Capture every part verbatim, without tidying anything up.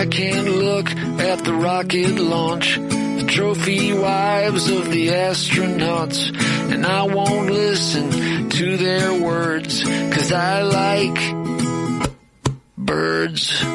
I can't look at the rocket launch, the trophy wives of the astronauts, and I won't listen to their words, 'cause I like birds.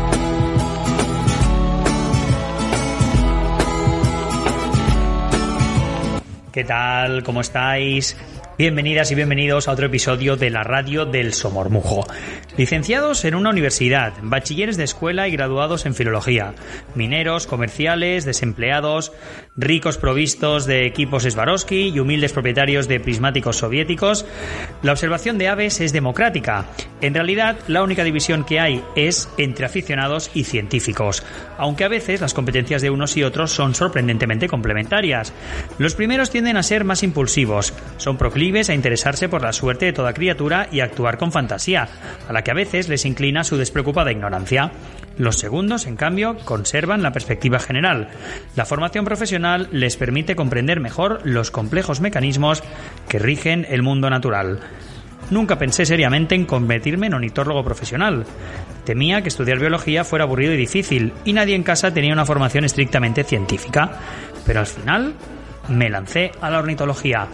¿Qué tal? ¿Cómo estáis? Bienvenidas y bienvenidos a otro episodio de la radio del Somormujo. Licenciados en una universidad, bachilleres de escuela y graduados en filología, mineros, comerciales, desempleados, ricos provistos de equipos Swarovski y humildes propietarios de prismáticos soviéticos, la observación de aves es democrática. En realidad, la única división que hay es entre aficionados y científicos, aunque a veces las competencias de unos y otros son sorprendentemente complementarias. Los primeros tienden a ser más impulsivos, son proclives a interesarse por la suerte de toda criatura y a actuar con fantasía, a la que a veces les inclina su despreocupada ignorancia. Los segundos, en cambio, conservan la perspectiva general. La formación profesional les permite comprender mejor los complejos mecanismos que rigen el mundo natural. Nunca pensé seriamente en convertirme en ornitólogo profesional. Temía que estudiar biología fuera aburrido y difícil, y nadie en casa tenía una formación estrictamente científica. Pero al final me lancé a la ornitología.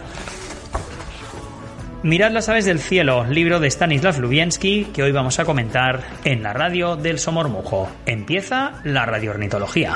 Mirad las aves del cielo, libro de Stanislav Lubienski, que hoy vamos a comentar en la radio del Somormujo. Empieza la radioornitología.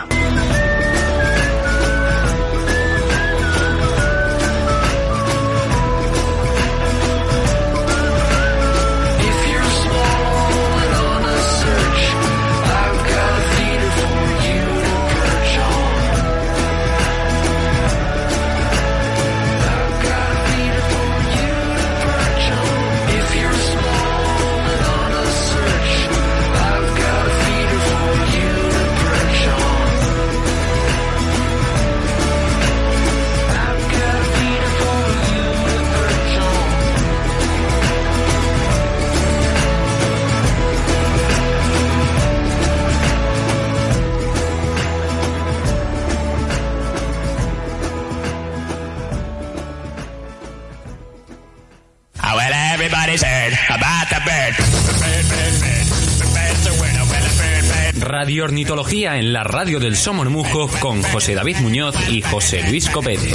Radio Ornitología en la radio del Somormujo con José David Muñoz y José Luis Copete.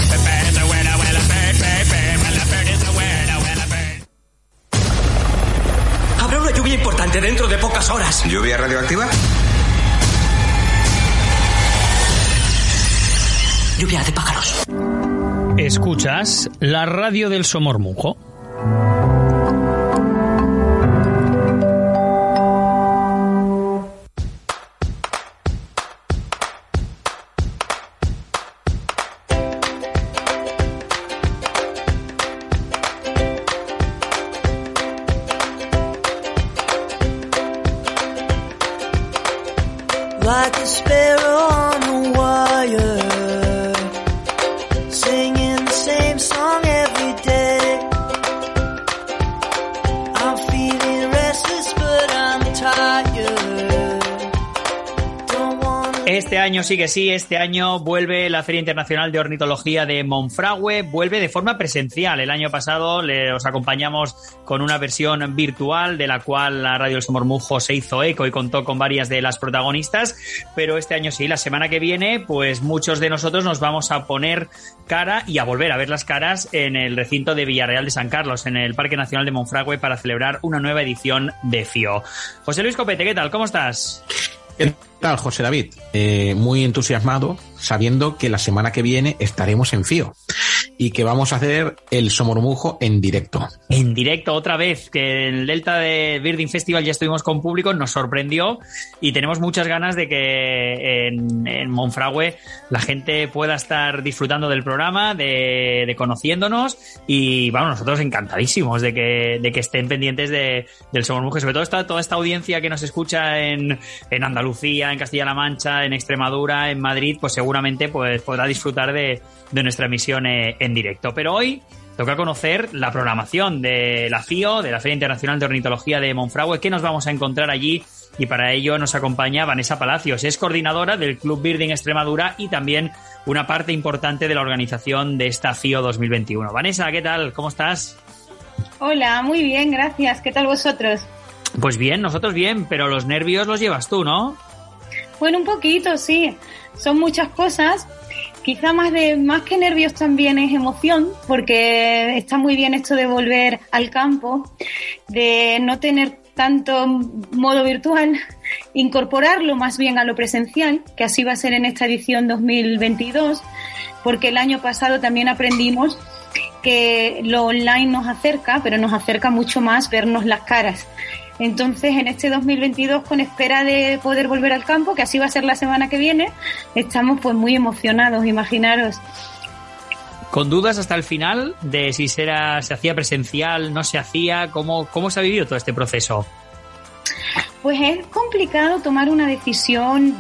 Habrá una lluvia importante dentro de pocas horas. ¿Lluvia radioactiva? Lluvia de pájaros. Escuchas la radio del Somormujo. Like a sparrow on the wire, singing the same song every day. I'm feeling restless, but I'm tired. Don't wanna... Este año sí que sí, este año vuelve la Feria Internacional de Ornitología de Monfragüe, vuelve de forma presencial. El año pasado le, os acompañamos con una versión virtual de la cual la Radio del Somormujo se hizo eco y contó con varias de las protagonistas, pero este año sí, la semana que viene, pues muchos de nosotros nos vamos a poner cara y a volver a ver las caras en el recinto de Villarreal de San Carlos, en el Parque Nacional de Monfragüe, para celebrar una nueva edición de FIO. José Luis Copete, ¿qué tal? ¿Cómo estás? ¿Qué tal, José David? Eh, muy entusiasmado, sabiendo que la semana que viene estaremos en FIO y que vamos a hacer el Somormujo en directo. En directo, otra vez, que en el Delta de Birding Festival ya estuvimos con público, nos sorprendió y tenemos muchas ganas de que en, en Monfragüe la gente pueda estar disfrutando del programa, de, de conociéndonos y, vamos, nosotros encantadísimos de que, de que estén pendientes de, del Somormujo, sobre todo esta, toda esta audiencia que nos escucha en, en Andalucía, en Castilla-La Mancha, en Extremadura, en Madrid, pues seguramente pues, podrá disfrutar de, de nuestra emisión eh, en directo. Pero hoy toca conocer la programación de la FIO, de la Feria Internacional de Ornitología de Monfragüe. ¿Qué nos vamos a encontrar allí? Y para ello nos acompaña Vanessa Palacios, es coordinadora del Club Birding Extremadura y también una parte importante de la organización de esta FIO dos mil veintiuno. Vanessa, ¿qué tal? ¿Cómo estás? Hola, muy bien, gracias. ¿Qué tal vosotros? Pues bien, nosotros bien, pero los nervios los llevas tú, ¿no? Bueno, un poquito, sí. Son muchas cosas. Quizá más de más que nervios también es emoción, porque está muy bien esto de volver al campo, de no tener tanto modo virtual, incorporarlo más bien a lo presencial, que así va a ser en esta edición dos mil veintidós, porque el año pasado también aprendimos que lo online nos acerca, pero nos acerca mucho más vernos las caras. Entonces, en este dos mil veintidós, con espera de poder volver al campo, que así va a ser la semana que viene, estamos pues muy emocionados, imaginaros. Con dudas hasta el final de si será, se hacía presencial, no se hacía, ¿cómo, cómo se ha vivido todo este proceso? Pues es complicado tomar una decisión.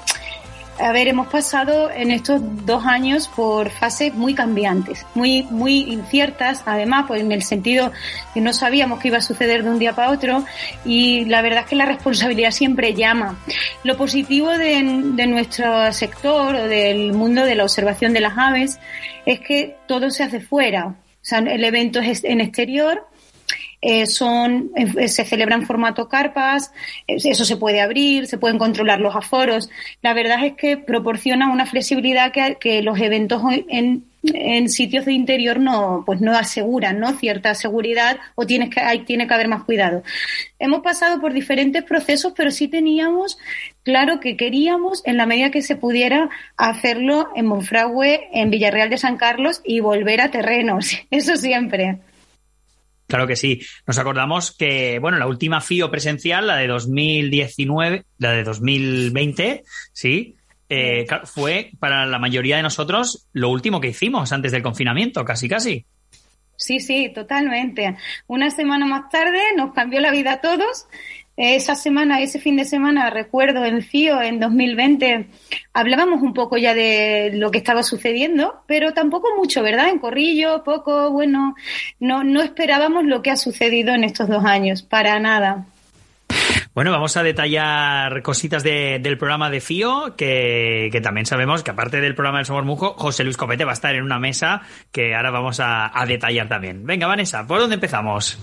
A ver, hemos pasado en estos dos años por fases muy cambiantes, muy muy inciertas, además, pues en el sentido que no sabíamos qué iba a suceder de un día para otro, y la verdad es que la responsabilidad siempre llama. Lo positivo de, de nuestro sector o del mundo de la observación de las aves es que todo se hace fuera. O sea, el evento es en exterior. Eh, son eh, se celebra en formato carpas, eh, eso se puede abrir, se pueden controlar los aforos. La verdad es que proporciona una flexibilidad que, que los eventos en, en sitios de interior no pues no aseguran, ¿no? Cierta seguridad, o tienes que hay, tiene que haber más cuidado. Hemos pasado por diferentes procesos, pero sí teníamos claro que queríamos, en la medida que se pudiera, hacerlo en Monfragüe, en Villarreal de San Carlos y volver a terrenos. Eso siempre. Claro que sí. Nos acordamos que, bueno, la última FIO presencial, la de dos mil diecinueve, la de dos mil veinte, sí, eh, fue para la mayoría de nosotros lo último que hicimos antes del confinamiento, casi, casi. Sí, sí, totalmente. Una semana más tarde nos cambió la vida a todos. Esa semana, ese fin de semana, recuerdo en FIO en dos mil veinte, hablábamos un poco ya de lo que estaba sucediendo, pero tampoco mucho, ¿verdad? En corrillo, poco, bueno, no, no esperábamos lo que ha sucedido en estos dos años, para nada. Bueno, vamos a detallar cositas de, del programa de FIO, que, que también sabemos que aparte del programa del Somormujo, José Luis Copete va a estar en una mesa que ahora vamos a, a detallar también. Venga, Vanessa, ¿por dónde empezamos?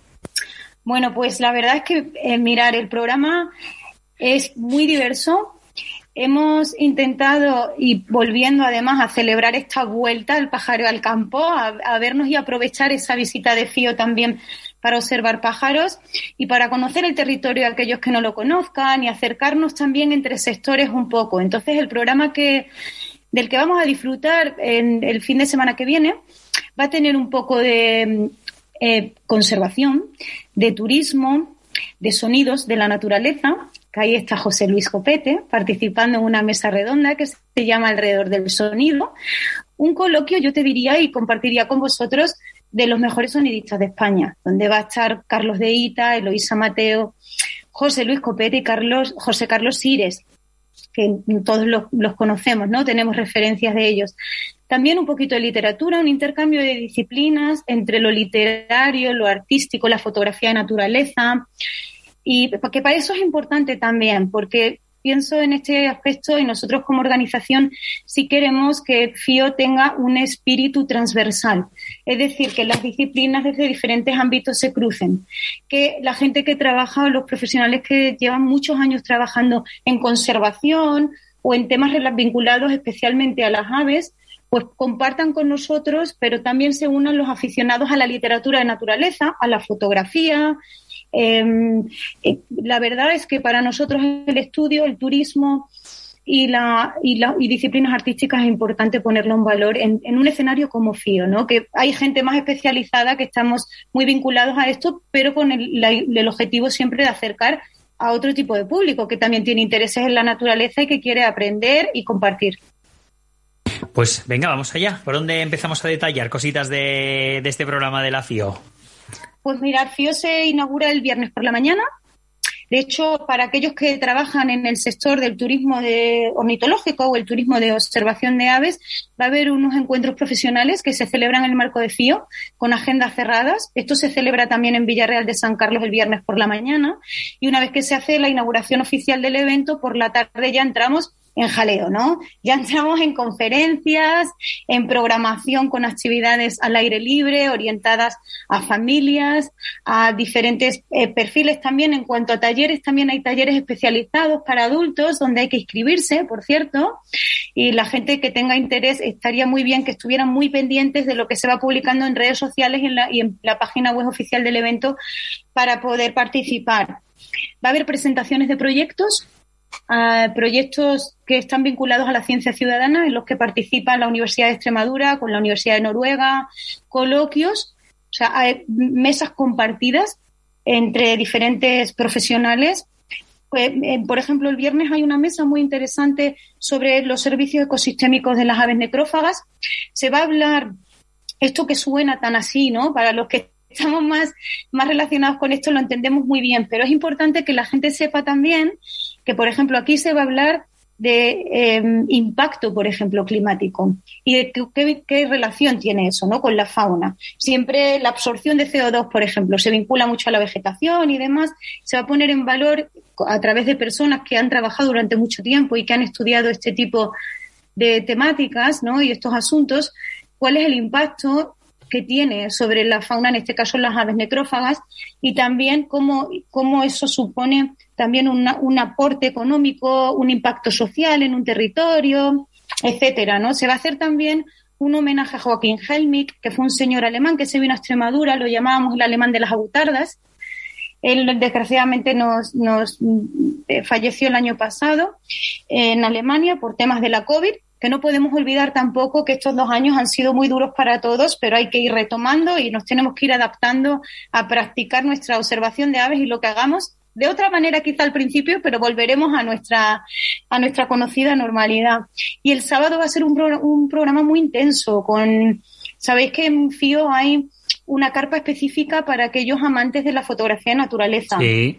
Bueno, pues la verdad es que, eh, mirar, el programa es muy diverso. Hemos intentado, y volviendo además a celebrar esta vuelta al pájaro al campo, a, a vernos y aprovechar esa visita de FIO también para observar pájaros y para conocer el territorio de aquellos que no lo conozcan y acercarnos también entre sectores un poco. Entonces, el programa que del que vamos a disfrutar en el fin de semana que viene va a tener un poco de eh, conservación, de turismo, de sonidos de la naturaleza, que ahí está José Luis Copete participando en una mesa redonda que se llama Alrededor del Sonido, un coloquio, yo te diría y compartiría con vosotros, de los mejores sonidistas de España, donde va a estar Carlos de Ita, Eloísa Mateo, José Luis Copete y Carlos, José Carlos Sires, que todos los, los conocemos, ¿no? Tenemos referencias de ellos. También un poquito de literatura, un intercambio de disciplinas entre lo literario, lo artístico, la fotografía de naturaleza, y que para eso es importante también, porque pienso en este aspecto y nosotros como organización sí queremos que FIO tenga un espíritu transversal, es decir, que las disciplinas desde diferentes ámbitos se crucen, que la gente que trabaja, los profesionales que llevan muchos años trabajando en conservación o en temas vinculados especialmente a las aves, pues compartan con nosotros, pero también se unan los aficionados a la literatura de naturaleza, a la fotografía. Eh, eh, la verdad es que para nosotros el estudio, el turismo y, la, y, la, y disciplinas artísticas es importante ponerlo en valor en, en un escenario como FIO, ¿no? Que hay gente más especializada que estamos muy vinculados a esto, pero con el, la, el objetivo siempre de acercar a otro tipo de público que también tiene intereses en la naturaleza y que quiere aprender y compartir. Pues venga, vamos allá. ¿Por dónde empezamos a detallar cositas de, de este programa de la FIO? Pues mirad, FIO se inaugura el viernes por la mañana. De hecho, para aquellos que trabajan en el sector del turismo de ornitológico o el turismo de observación de aves, va a haber unos encuentros profesionales que se celebran en el marco de FIO con agendas cerradas. Esto se celebra también en Villarreal de San Carlos el viernes por la mañana. Y una vez que se hace la inauguración oficial del evento, por la tarde ya entramos en jaleo, ¿no? Ya entramos en conferencias, en programación con actividades al aire libre, orientadas a familias, a diferentes eh, perfiles también. En cuanto a talleres, también hay talleres especializados para adultos, donde hay que inscribirse, por cierto, y la gente que tenga interés estaría muy bien que estuvieran muy pendientes de lo que se va publicando en redes sociales y en la, y en la página web oficial del evento para poder participar. Va a haber presentaciones de proyectos, Uh, proyectos que están vinculados a la ciencia ciudadana, en los que participa la Universidad de Extremadura con la Universidad de Noruega, coloquios, o sea, hay mesas compartidas entre diferentes profesionales. Pues, eh, por ejemplo, el viernes hay una mesa muy interesante sobre los servicios ecosistémicos de las aves necrófagas. Se va a hablar, esto que suena tan así, ¿no? Para los que estamos más, más relacionados con esto lo entendemos muy bien, pero es importante que la gente sepa también que, por ejemplo, aquí se va a hablar de eh, impacto, por ejemplo, climático y de qué, qué relación tiene eso, ¿no?, con la fauna. Siempre la absorción de C O dos, por ejemplo, se vincula mucho a la vegetación y demás. Se va a poner en valor a través de personas que han trabajado durante mucho tiempo y que han estudiado este tipo de temáticas, ¿no?, y estos asuntos, cuál es el impacto que tiene sobre la fauna, en este caso las aves necrófagas, y también cómo, cómo eso supone también una, un aporte económico, un impacto social en un territorio, etcétera, ¿no? Se va a hacer también un homenaje a Joaquín Helmich, que fue un señor alemán que se vino a Extremadura, lo llamábamos el alemán de las avutardas. Él, desgraciadamente, nos, nos eh, falleció el año pasado en Alemania por temas de la COVID, que no podemos olvidar tampoco que estos dos años han sido muy duros para todos, pero hay que ir retomando y nos tenemos que ir adaptando a practicar nuestra observación de aves y lo que hagamos de otra manera quizá al principio, pero volveremos a nuestra a nuestra conocida normalidad. Y el sábado va a ser un, pro, un programa muy intenso. Con, sabéis que en FIO hay una carpa específica para aquellos amantes de la fotografía de naturaleza. Sí.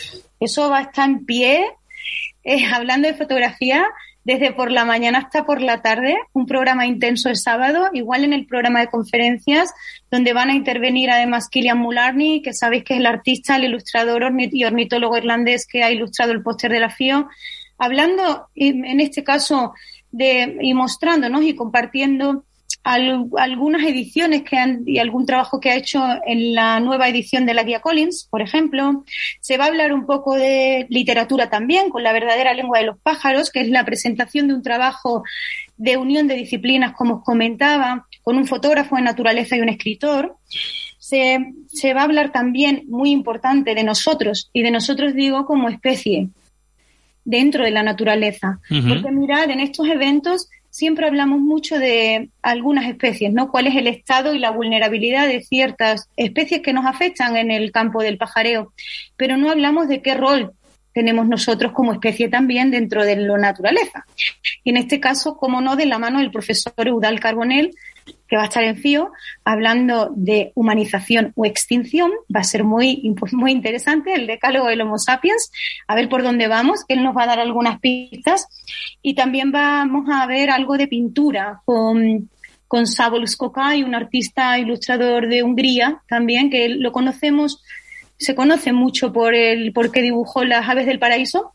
Eso va a estar en pie, eh, hablando de fotografía, desde por la mañana hasta por la tarde, un programa intenso el sábado, igual en el programa de conferencias, donde van a intervenir además Killian Mularney, que sabéis que es el artista, el ilustrador y ornitólogo irlandés que ha ilustrado el póster de la FIO, hablando en este caso de y mostrándonos y compartiendo al, algunas ediciones que han, y algún trabajo que ha hecho en la nueva edición de la Guía Collins, por ejemplo. Se va a hablar un poco de literatura también, con la verdadera lengua de los pájaros, que es la presentación de un trabajo de unión de disciplinas, como os comentaba, con un fotógrafo de naturaleza y un escritor. Se, se va a hablar también, muy importante, de nosotros, y de nosotros digo como especie, dentro de la naturaleza. Uh-huh. Porque mirad, en estos eventos siempre hablamos mucho de algunas especies, ¿no? Cuál es el estado y la vulnerabilidad de ciertas especies que nos afectan en el campo del pajareo, pero no hablamos de qué rol tenemos nosotros como especie también dentro de la naturaleza. Y en este caso, como no, de la mano del profesor Eudald Carbonell, que va a estar en FIO, hablando de humanización o extinción. Va a ser muy, muy interesante el decálogo del Homo sapiens, a ver por dónde vamos. Él nos va a dar algunas pistas. Y también vamos a ver algo de pintura con, con Szabolcs Kokály, un artista ilustrador de Hungría también, que lo conocemos, se conoce mucho por el porque dibujó las aves del paraíso.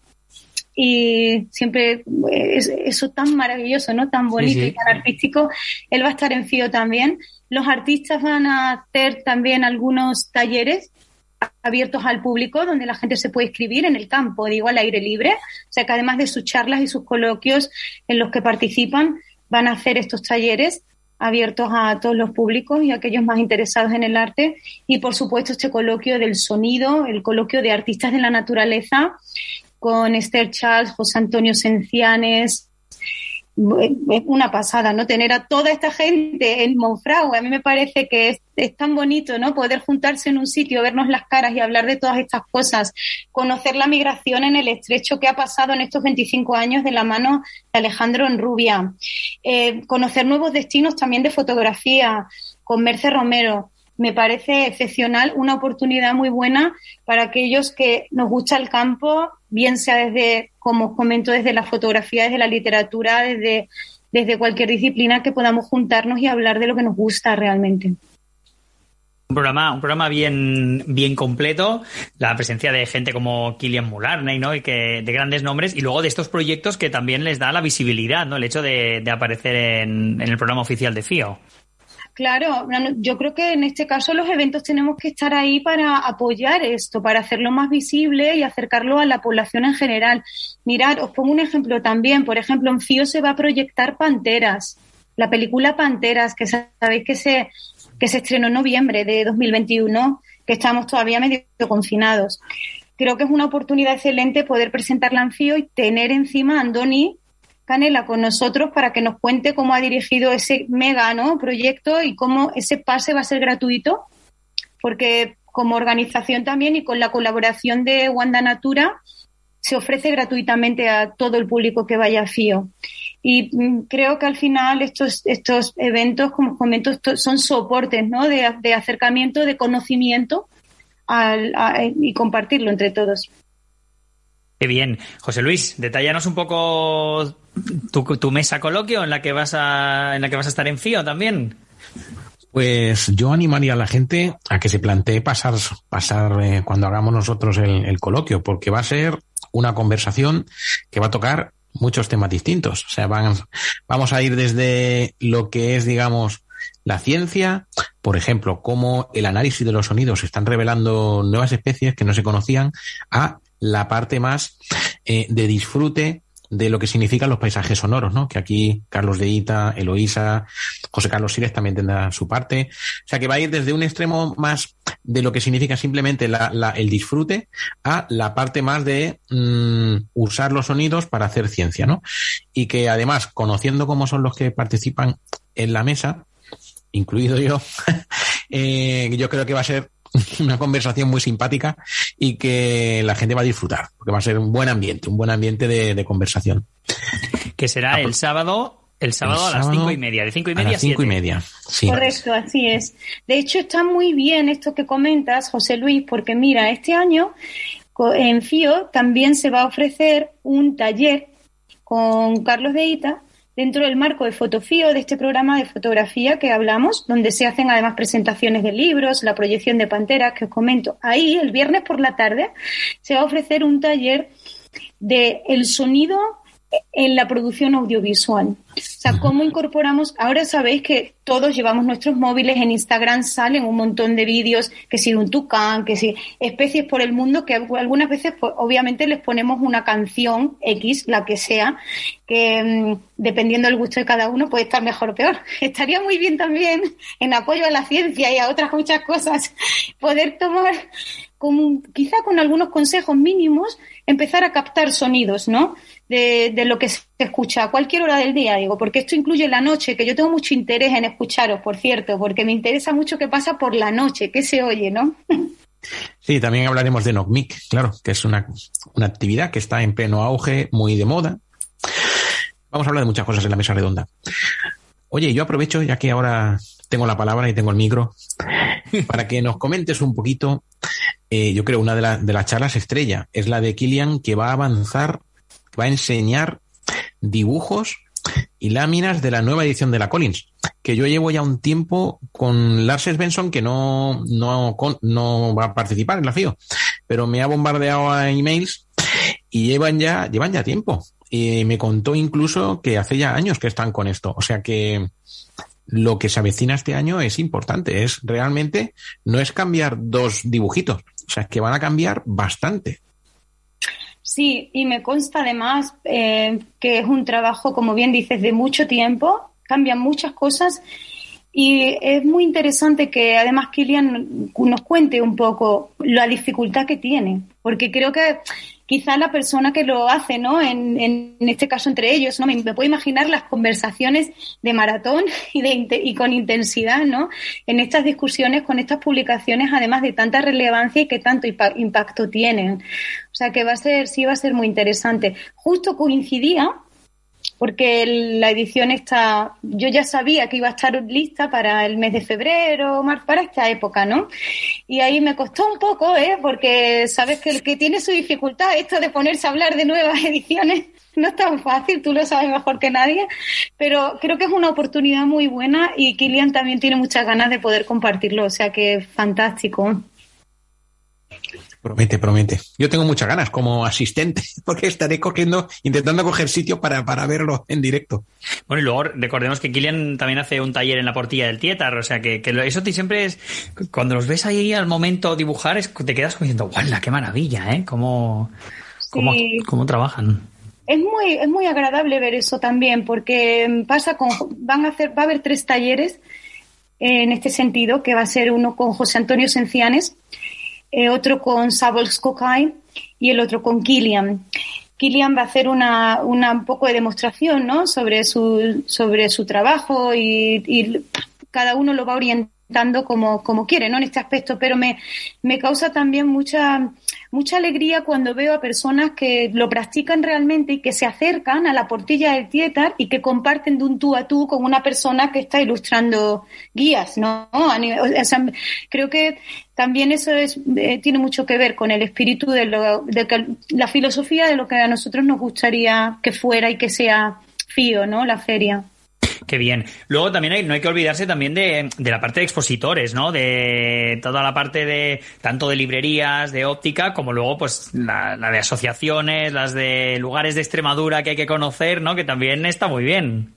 Y siempre es eso tan maravilloso, ¿no? Tan bonito, sí, sí, y tan artístico. Él va a estar en FIO también. Los artistas van a hacer también algunos talleres abiertos al público, donde la gente se puede inscribir en el campo, digo, al aire libre. O sea que además de sus charlas y sus coloquios en los que participan, van a hacer estos talleres abiertos a todos los públicos y a aquellos más interesados en el arte. Y por supuesto este coloquio del sonido, el coloquio de artistas de la naturaleza, con Esther Charles, José Antonio Cencianes. Es una pasada, ¿no? Tener a toda esta gente en Monfragüe. A mí me parece que es, es tan bonito, ¿no? Poder juntarse en un sitio, vernos las caras y hablar de todas estas cosas. Conocer la migración en el estrecho que ha pasado en estos veinticinco años de la mano de Alejandro Enrubia. Eh, conocer nuevos destinos también de fotografía con Merce Romero. Me parece excepcional, una oportunidad muy buena para aquellos que nos gusta el campo, bien sea desde, como os comento, desde la fotografía, desde la literatura, desde, desde cualquier disciplina, que podamos juntarnos y hablar de lo que nos gusta realmente. Un programa, un programa bien, bien completo, la presencia de gente como Killian Mularney, ¿no? Y que, de grandes nombres, y luego de estos proyectos que también les da la visibilidad, ¿no? El hecho de, de aparecer en, en el programa oficial de F I O. Claro, yo creo que en este caso los eventos tenemos que estar ahí para apoyar esto, para hacerlo más visible y acercarlo a la población en general. Mirad, os pongo un ejemplo también. Por ejemplo, en F I O se va a proyectar Panteras, la película Panteras, que sabéis que se... que se estrenó en noviembre de dos mil veintiuno, que estamos todavía medio confinados. Creo que es una oportunidad excelente poder presentarla en F I O y tener encima a Andoni Canela con nosotros para que nos cuente cómo ha dirigido ese mega, ¿no?, proyecto y cómo ese pase va a ser gratuito, porque como organización también y con la colaboración de Wanda Natura se ofrece gratuitamente a todo el público que vaya a F I O. Y creo que al final estos estos eventos, como comento, son soportes, ¿no?, de, de acercamiento, de conocimiento al, a, y compartirlo entre todos. Qué bien. José Luis, detállanos un poco tu, tu mesa coloquio en la que vas a en la que vas a estar en F I O también. Pues yo animaría a la gente a que se plantee pasar pasar eh, cuando hagamos nosotros el, el coloquio, porque va a ser una conversación que va a tocar muchos temas distintos. O sea, van, vamos a ir desde lo que es, digamos, la ciencia, por ejemplo, cómo el análisis de los sonidos están revelando nuevas especies que no se conocían, a la parte más eh, de disfrute de lo que significan los paisajes sonoros, ¿no? Que aquí Carlos de Ita, Eloísa, José Carlos Sires también tendrá su parte. O sea, que va a ir desde un extremo más de lo que significa simplemente la, la, el disfrute a la parte más de mmm, usar los sonidos para hacer ciencia, ¿no? Y que además, conociendo cómo son los que participan en la mesa, incluido yo, eh, yo creo que va a ser una conversación muy simpática y que la gente va a disfrutar, porque va a ser un buen ambiente, un buen ambiente de, de conversación. Que será el sábado, el sábado el a las sábado, cinco y media, de cinco y media a las cinco siete. y media, sí. Correcto, así es. De hecho, está muy bien esto que comentas, José Luis, porque mira, este año en F I O también se va a ofrecer un taller con Carlos de Ita dentro del marco de Fotofío, de este programa de fotografía que hablamos, donde se hacen además presentaciones de libros, la proyección de Panteras, que os comento. Ahí, el viernes por la tarde, se va a ofrecer un taller de el sonido en la producción audiovisual. O sea, cómo incorporamos... Ahora sabéis que todos llevamos nuestros móviles, en Instagram salen un montón de vídeos, que si de un tucán, que si especies por el mundo, que algunas veces pues, obviamente les ponemos una canción X, la que sea, que mmm, dependiendo del gusto de cada uno puede estar mejor o peor. Estaría muy bien también, en apoyo a la ciencia y a otras muchas cosas, poder tomar... Con, quizá con algunos consejos mínimos, empezar a captar sonidos, ¿no? De, de lo que se escucha a cualquier hora del día, digo, porque esto incluye la noche, que yo tengo mucho interés en escucharos, por cierto, porque me interesa mucho qué pasa por la noche, qué se oye, ¿no? Sí, también hablaremos de Nocmic, claro, que es una, una actividad que está en pleno auge, muy de moda. Vamos a hablar de muchas cosas en la mesa redonda. Oye, yo aprovecho, ya que ahora tengo la palabra y tengo el micro, para que nos comentes un poquito. Eh, yo creo una de, la, de las charlas estrella es la de Killian, que va a avanzar, va a enseñar dibujos y láminas de la nueva edición de la Collins, que yo llevo ya un tiempo con Lars Svensson, que no, no, no va a participar en la F I O, pero me ha bombardeado a emails y llevan ya, llevan ya tiempo. Y me contó incluso que hace ya años que están con esto. O sea que lo que se avecina este año es importante. Es realmente, no es cambiar dos dibujitos. O sea, es que van a cambiar bastante. Sí, y me consta además eh, que es un trabajo, como bien dices, de mucho tiempo. Cambian muchas cosas. Y es muy interesante que además Killian nos cuente un poco la dificultad que tiene. Porque creo que quizá la persona que lo hace, ¿no? En, en este caso entre ellos, ¿no? Me, me puedo imaginar las conversaciones de maratón y, de, y con intensidad, ¿no? En estas discusiones, con estas publicaciones, además de tanta relevancia y que tanto impacto tienen. O sea que va a ser, sí va a ser muy interesante. Justo coincidía porque la edición está, yo ya sabía que iba a estar lista para el mes de febrero, marzo, para esta época, ¿no? Y ahí me costó un poco, ¿eh? Porque sabes que el que tiene su dificultad, esto de ponerse a hablar de nuevas ediciones, no es tan fácil, tú lo sabes mejor que nadie, pero creo que es una oportunidad muy buena y Kilian también tiene muchas ganas de poder compartirlo, o sea que fantástico. Promete, promete. Yo tengo muchas ganas como asistente, porque estaré cogiendo, intentando coger sitio para, para verlo en directo. Bueno, y luego recordemos que Kilian también hace un taller en la Portilla del Tietar, o sea que, que eso te siempre es, cuando los ves ahí al momento dibujar, es, te quedas como diciendo, ¡guau, qué maravilla! ¿eh? ¿Cómo, cómo, sí. cómo trabajan? Es muy, es muy agradable ver eso también, porque pasa con, van a hacer, va a haber tres talleres en este sentido, que va a ser uno con José Antonio Sencianes, Eh, otro con Sabols Kokai y el otro con Kilian. Kilian va a hacer una, una un poco de demostración, ¿no? sobre su sobre su trabajo y, y cada uno lo va orientando como, como quiere, ¿no? En este aspecto, pero me, me causa también mucha mucha alegría cuando veo a personas que lo practican realmente y que se acercan a la Portilla del Tietar y que comparten de un tú a tú con una persona que está ilustrando guías, ¿no? A nivel, o sea, creo que también eso es, eh, tiene mucho que ver con el espíritu de, lo, de que, la filosofía de lo que a nosotros nos gustaría que fuera y que sea Fío, ¿no? La feria. Qué bien. Luego también hay, no hay que olvidarse también de, de la parte de expositores, ¿no? De toda la parte de tanto de librerías, de óptica, como luego pues la, la de asociaciones, las de lugares de Extremadura que hay que conocer, ¿no? Que también está muy bien.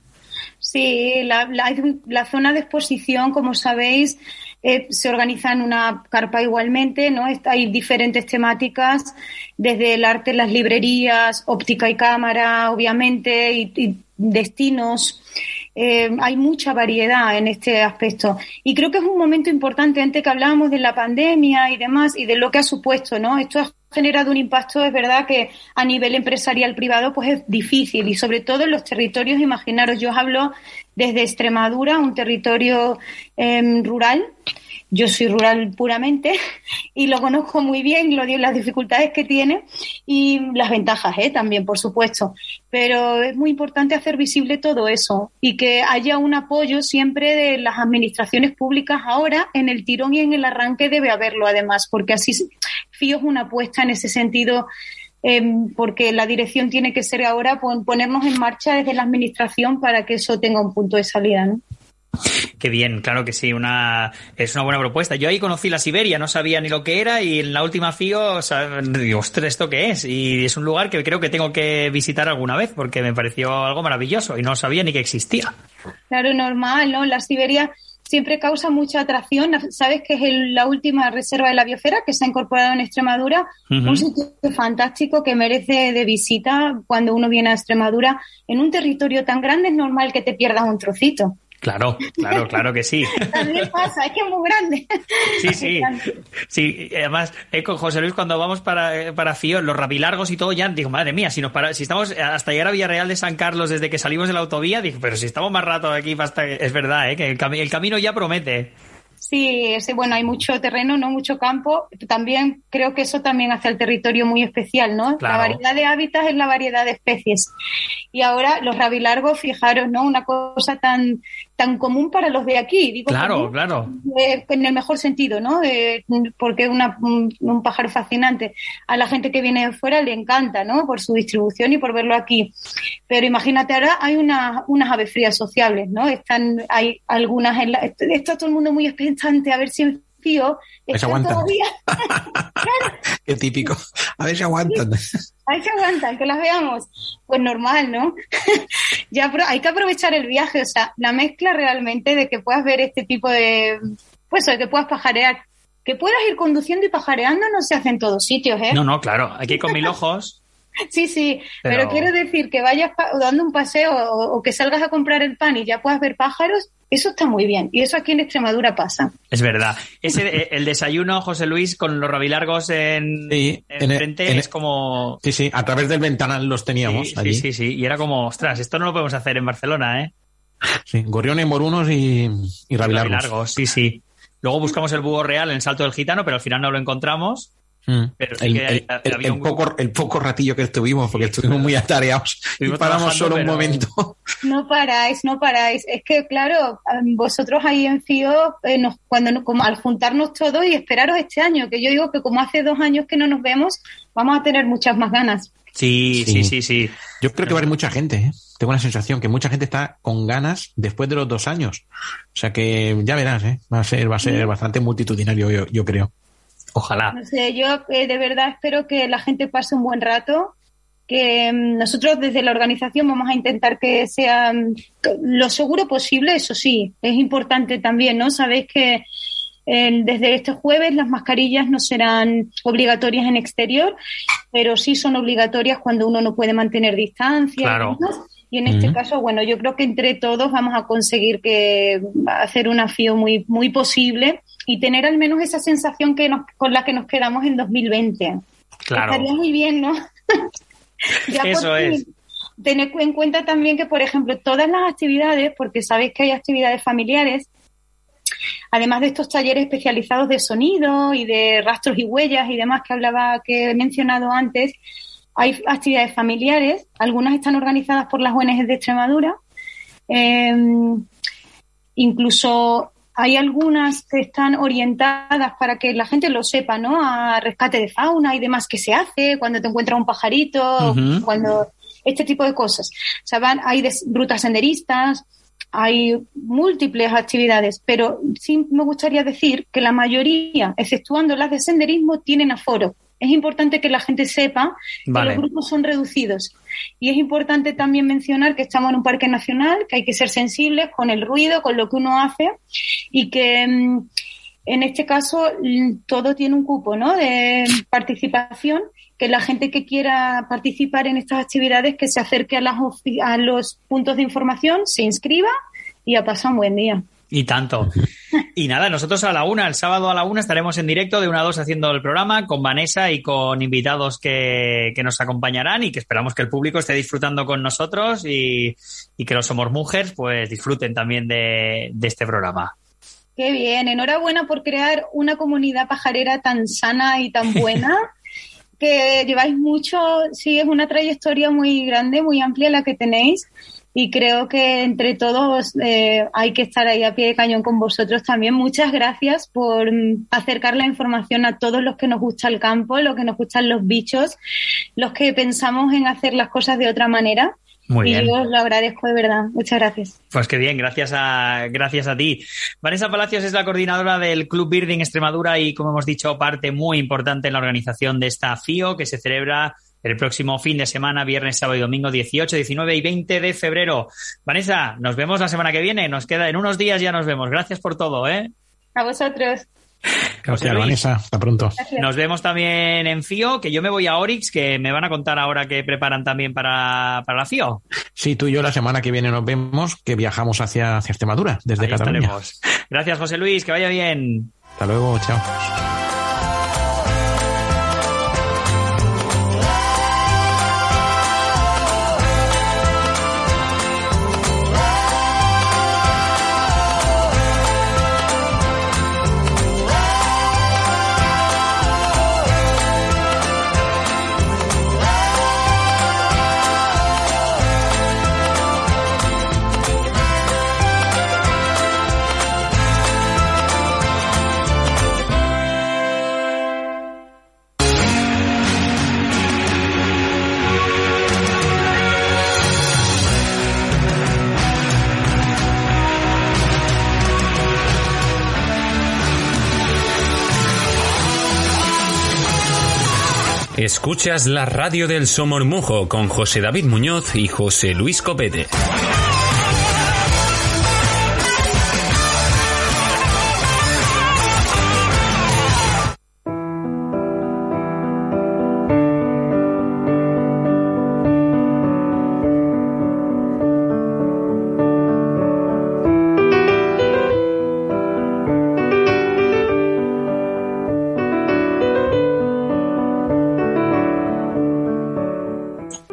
Sí, la, la, la zona de exposición, como sabéis, eh, se organiza en una carpa igualmente, ¿no? Hay diferentes temáticas, desde el arte, las librerías, óptica y cámara, obviamente, y, y destinos. Eh, hay mucha variedad en este aspecto y creo que es un momento importante. Antes que hablábamos de la pandemia y demás y de lo que ha supuesto, ¿no? Esto ha generado un impacto, es verdad que a nivel empresarial privado pues es difícil y sobre todo en los territorios, imaginaros, yo os hablo desde Extremadura, un territorio eh, rural. Yo soy rural puramente y lo conozco muy bien, lo digo, las dificultades que tiene y las ventajas, ¿eh? También, por supuesto. Pero es muy importante hacer visible todo eso y que haya un apoyo siempre de las administraciones públicas ahora en el tirón y en el arranque debe haberlo además, porque así Fío es una apuesta en ese sentido. Eh, porque la dirección tiene que ser ahora ponernos en marcha desde la administración para que eso tenga un punto de salida, ¿no? Qué bien, claro que sí, una es una buena propuesta. Yo ahí conocí la Siberia, no sabía ni lo que era y en la última Fío, o sea, digo, ostras, ¿esto qué es? Y es un lugar que creo que tengo que visitar alguna vez porque me pareció algo maravilloso y no sabía ni que existía. Claro, normal, ¿no? La Siberia siempre causa mucha atracción. Sabes que es el, la última reserva de la biosfera que se ha incorporado en Extremadura. Uh-huh. Un sitio fantástico que merece de visita cuando uno viene a Extremadura. En un territorio tan grande es normal que te pierdas un trocito. Claro, claro, claro que sí. También pasa, es que es muy grande. Sí, sí. Sí, además, eh, con José Luis, cuando vamos para, para Fío, los rapilargos y todo, ya digo, madre mía, si nos para, si estamos hasta llegar a Villarreal de San Carlos desde que salimos de la autovía, digo, pero si estamos más rato aquí, hasta, es verdad, ¿eh? Que el, cami- el camino ya promete. Sí, sí, bueno, hay mucho terreno, no mucho campo. También creo que eso también hace al territorio muy especial, ¿no? Claro. La variedad de hábitats es la variedad de especies. Y ahora los rabilargos, fijaros, ¿no? Una cosa tan tan común para los de aquí. Digo, claro, común, claro. Eh, en el mejor sentido, ¿no? Eh, porque es una, un, un pájaro fascinante. A la gente que viene de fuera le encanta, ¿no? Por su distribución y por verlo aquí. Pero imagínate, ahora hay una, unas aves frías sociables, ¿no? Están, hay algunas en la, está todo el mundo muy expectante a ver si en Fío están todavía. Claro. Qué típico. A ver si aguantan. A ver si aguantan, que las veamos. Pues normal, ¿no? Ya pero hay que aprovechar el viaje, o sea, la mezcla realmente de que puedas ver este tipo de, pues de que puedas pajarear, que puedas ir conduciendo y pajareando no se hace en todos sitios, ¿eh? No, no, claro, aquí con mil ojos. Sí, sí, pero... pero quiero decir que vayas pa- dando un paseo o, o que salgas a comprar el pan y ya puedas ver pájaros, eso está muy bien. Y eso aquí en Extremadura pasa. Es verdad. Ese, el desayuno, José Luis, con los rabilargos en, sí, en, en frente en, es como... Sí, sí, a través del ventanal los teníamos sí, allí. Sí, sí, sí, y era como, ostras, esto no lo podemos hacer en Barcelona, ¿eh? Sí, gorriones, morunos y, y rabilargos. Rabilargos, sí, sí. Luego buscamos el búho real en Salto del Gitano, pero al final no lo encontramos. Mm. Pero sí el, que el- el- había el un poco, el poco ratillo que estuvimos, porque estuvimos muy atareados y Estuvimos paramos trabajando, solo un pero- momento. No paráis, no paráis. Es que, claro, vosotros ahí en FIO, eh, nos, cuando nos- como al juntarnos todos y esperaros este año, que yo digo que como hace dos años que no nos vemos, vamos a tener muchas más ganas. Sí, sí, sí, sí. Yo creo que va a haber mucha gente, ¿eh? Tengo la sensación que mucha gente está con ganas después de los dos años. O sea que ya verás, ¿eh? Va a ser, va a ser bastante multitudinario, yo, yo creo. Ojalá. No sé, yo eh, de verdad espero que la gente pase un buen rato, que mm, nosotros desde la organización vamos a intentar que sea mm, lo seguro posible, eso sí, es importante también, ¿no? Sabéis que eh, desde este jueves las mascarillas no serán obligatorias en exterior, pero sí son obligatorias cuando uno no puede mantener distancia. Claro. Y demás. Y en este Ujú. caso, bueno, yo creo que entre todos vamos a conseguir que hacer un afío muy, muy posible y tener al menos esa sensación que nos, con la que nos quedamos en dos mil veinte. Claro. Estaría muy bien, ¿no? Ya por Eso fin. es. Tened en cuenta también que, por ejemplo, todas las actividades, porque sabéis que hay actividades familiares, además de estos talleres especializados de sonido y de rastros y huellas y demás que hablaba, que he mencionado antes, hay actividades familiares, algunas están organizadas por las O N G de Extremadura, eh, incluso hay algunas que están orientadas para que la gente lo sepa, ¿no? A rescate de fauna y demás que se hace cuando te encuentras un pajarito, Ujú. cuando este tipo de cosas. O sea, van, hay des- rutas senderistas, hay múltiples actividades, pero sí me gustaría decir que la mayoría, exceptuando las de senderismo, tienen aforo. Es importante que la gente sepa Vale. que los grupos son reducidos. Y es importante también mencionar que estamos en un parque nacional, que hay que ser sensibles con el ruido, con lo que uno hace, y que mm, en este caso mm, todo tiene un cupo, ¿no?, de participación, que la gente que quiera participar en estas actividades que se acerque a, las ofi- a los puntos de información, se inscriba y a pasar un buen día. Y tanto. Y nada, nosotros a la una, el sábado a la una, estaremos en directo de una a dos haciendo el programa con Vanessa y con invitados que, que nos acompañarán y que esperamos que el público esté disfrutando con nosotros y, y que los Somos Mujeres pues disfruten también de, de este programa. Qué bien, enhorabuena por crear una comunidad pajarera tan sana y tan buena, que lleváis mucho, sí, es una trayectoria muy grande, muy amplia la que tenéis, y creo que entre todos eh, hay que estar ahí a pie de cañón con vosotros también. Muchas gracias por mm, acercar la información a todos los que nos gusta el campo, los que nos gustan los bichos, los que pensamos en hacer las cosas de otra manera. Muy y bien. yo os lo agradezco de verdad. Muchas gracias. Pues qué bien, gracias a, gracias a ti. Vanessa Palacios es la coordinadora del Club Birding Extremadura y, como hemos dicho, parte muy importante en la organización de esta FIO que se celebra el próximo fin de semana, viernes, sábado y domingo, dieciocho, diecinueve y veinte de febrero. Vanessa, nos vemos la semana que viene. Nos queda en unos días, ya nos vemos. Gracias por todo, ¿eh? A vosotros. Gracias, Luis. Vanessa. Hasta pronto. Gracias. Nos vemos también en FIO, que yo me voy a Orix, que me van a contar ahora que preparan también para, para la FIO. Sí, tú y yo la semana que viene nos vemos, que viajamos hacia, hacia Extremadura, desde Ahí Cataluña. estaremos. Gracias, José Luis, que vaya bien. Hasta luego, chao. Escuchas la radio del Somormujo con José David Muñoz y José Luis Copete.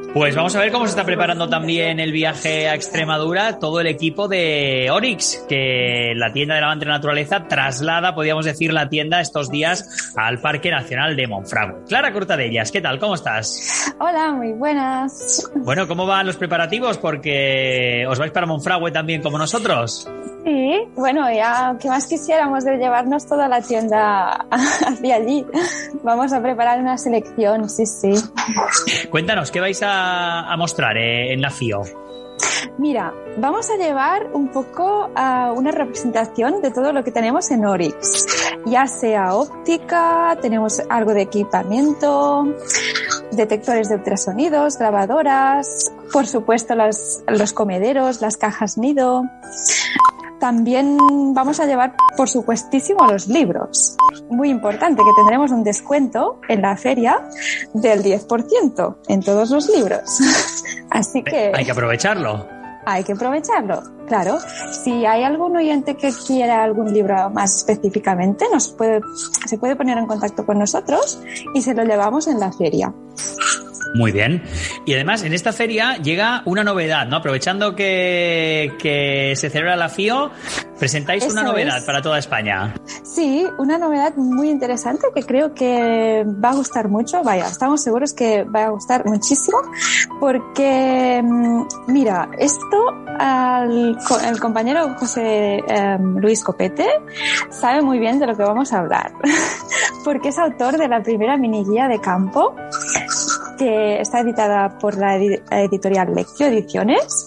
Pues vamos a ver cómo se está preparando también el viaje a Extremadura todo el equipo de Oryx, que la tienda de la Avante Naturaleza traslada, podríamos decir, la tienda estos días al Parque Nacional de Monfragüe. Clara Cortadellas, ¿qué tal? ¿Cómo estás? Hola, muy buenas. Bueno, ¿cómo van los preparativos? Porque os vais para Monfragüe también como nosotros. Sí, bueno, ya que más quisiéramos de llevarnos toda la tienda hacia allí. Vamos a preparar una selección, sí, sí. Cuéntanos, ¿qué vais a, a mostrar eh, en la FIO? Mira, vamos a llevar un poco a una representación de todo lo que tenemos en Oryx, ya sea óptica, tenemos algo de equipamiento, detectores de ultrasonidos, grabadoras, por supuesto las, los comederos, las cajas nido. También vamos a llevar, por supuestísimo, los libros. Muy importante, que tendremos un descuento en la feria del diez por ciento en todos los libros. Así que... Hay que aprovecharlo. Hay que aprovecharlo, claro. Si hay algún oyente que quiera algún libro más específicamente, nos puede, se puede poner en contacto con nosotros y se lo llevamos en la feria. Muy bien. Y además, en esta feria llega una novedad, ¿no? Aprovechando que, que se celebra la FIO, presentáis Eso una novedad es. para toda España. Sí, una novedad muy interesante que creo que va a gustar mucho. Vaya, estamos seguros que va a gustar muchísimo porque, mira, esto al, el compañero José um, Luis Copete sabe muy bien de lo que vamos a hablar porque es autor de la primera mini guía de campo que está editada por la editorial Lectio Ediciones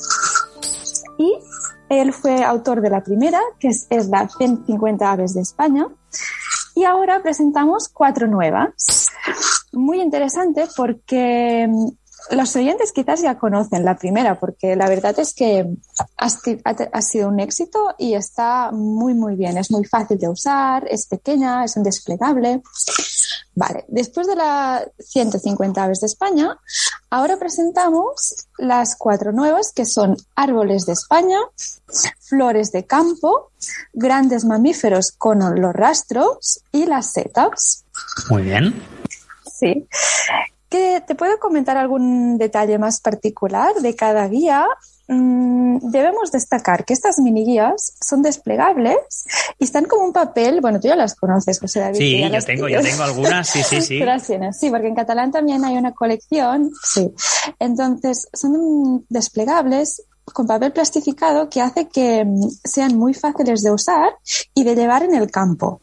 y él fue autor de la primera, que es, es la ciento cincuenta aves de España, y ahora presentamos cuatro nuevas. Muy interesante porque los oyentes quizás ya conocen la primera, porque la verdad es que ha, ha sido un éxito y está muy muy bien, es muy fácil de usar, es pequeña, es un desplegable. Vale, después de las ciento cincuenta aves de España, ahora presentamos las cuatro nuevas que son árboles de España, flores de campo, grandes mamíferos con los rastros y las setas. Muy bien. Sí. ¿Que te puedo comentar algún detalle más particular de cada guía? Mm, debemos destacar que estas mini guías son desplegables y están como un papel, bueno, tú ya las conoces, José David. Sí, yo tengo, yo tengo algunas, sí, sí, sí. Gracias, sí, porque en catalán también hay una colección, sí. Entonces, son desplegables con papel plastificado que hace que sean muy fáciles de usar y de llevar en el campo.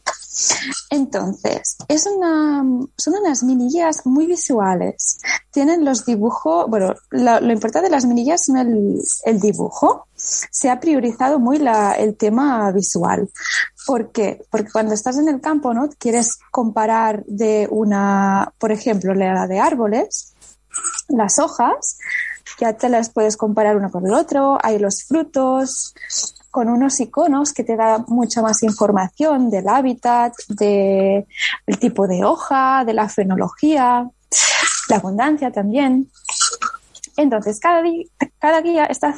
Entonces, es una, son unas mini guías muy visuales. Tienen los dibujos, bueno, lo, lo importante de las mini guías son el, el dibujo. Se ha priorizado muy la, el tema visual. ¿Por qué? Porque cuando estás en el campo, ¿no? Quieres comparar de una, por ejemplo, la de árboles, las hojas, ya te las puedes comparar una con el otro, hay los frutos, con unos iconos que te da mucha más información del hábitat, del tipo de hoja, de la fenología, la abundancia también. Entonces, cada, cada guía está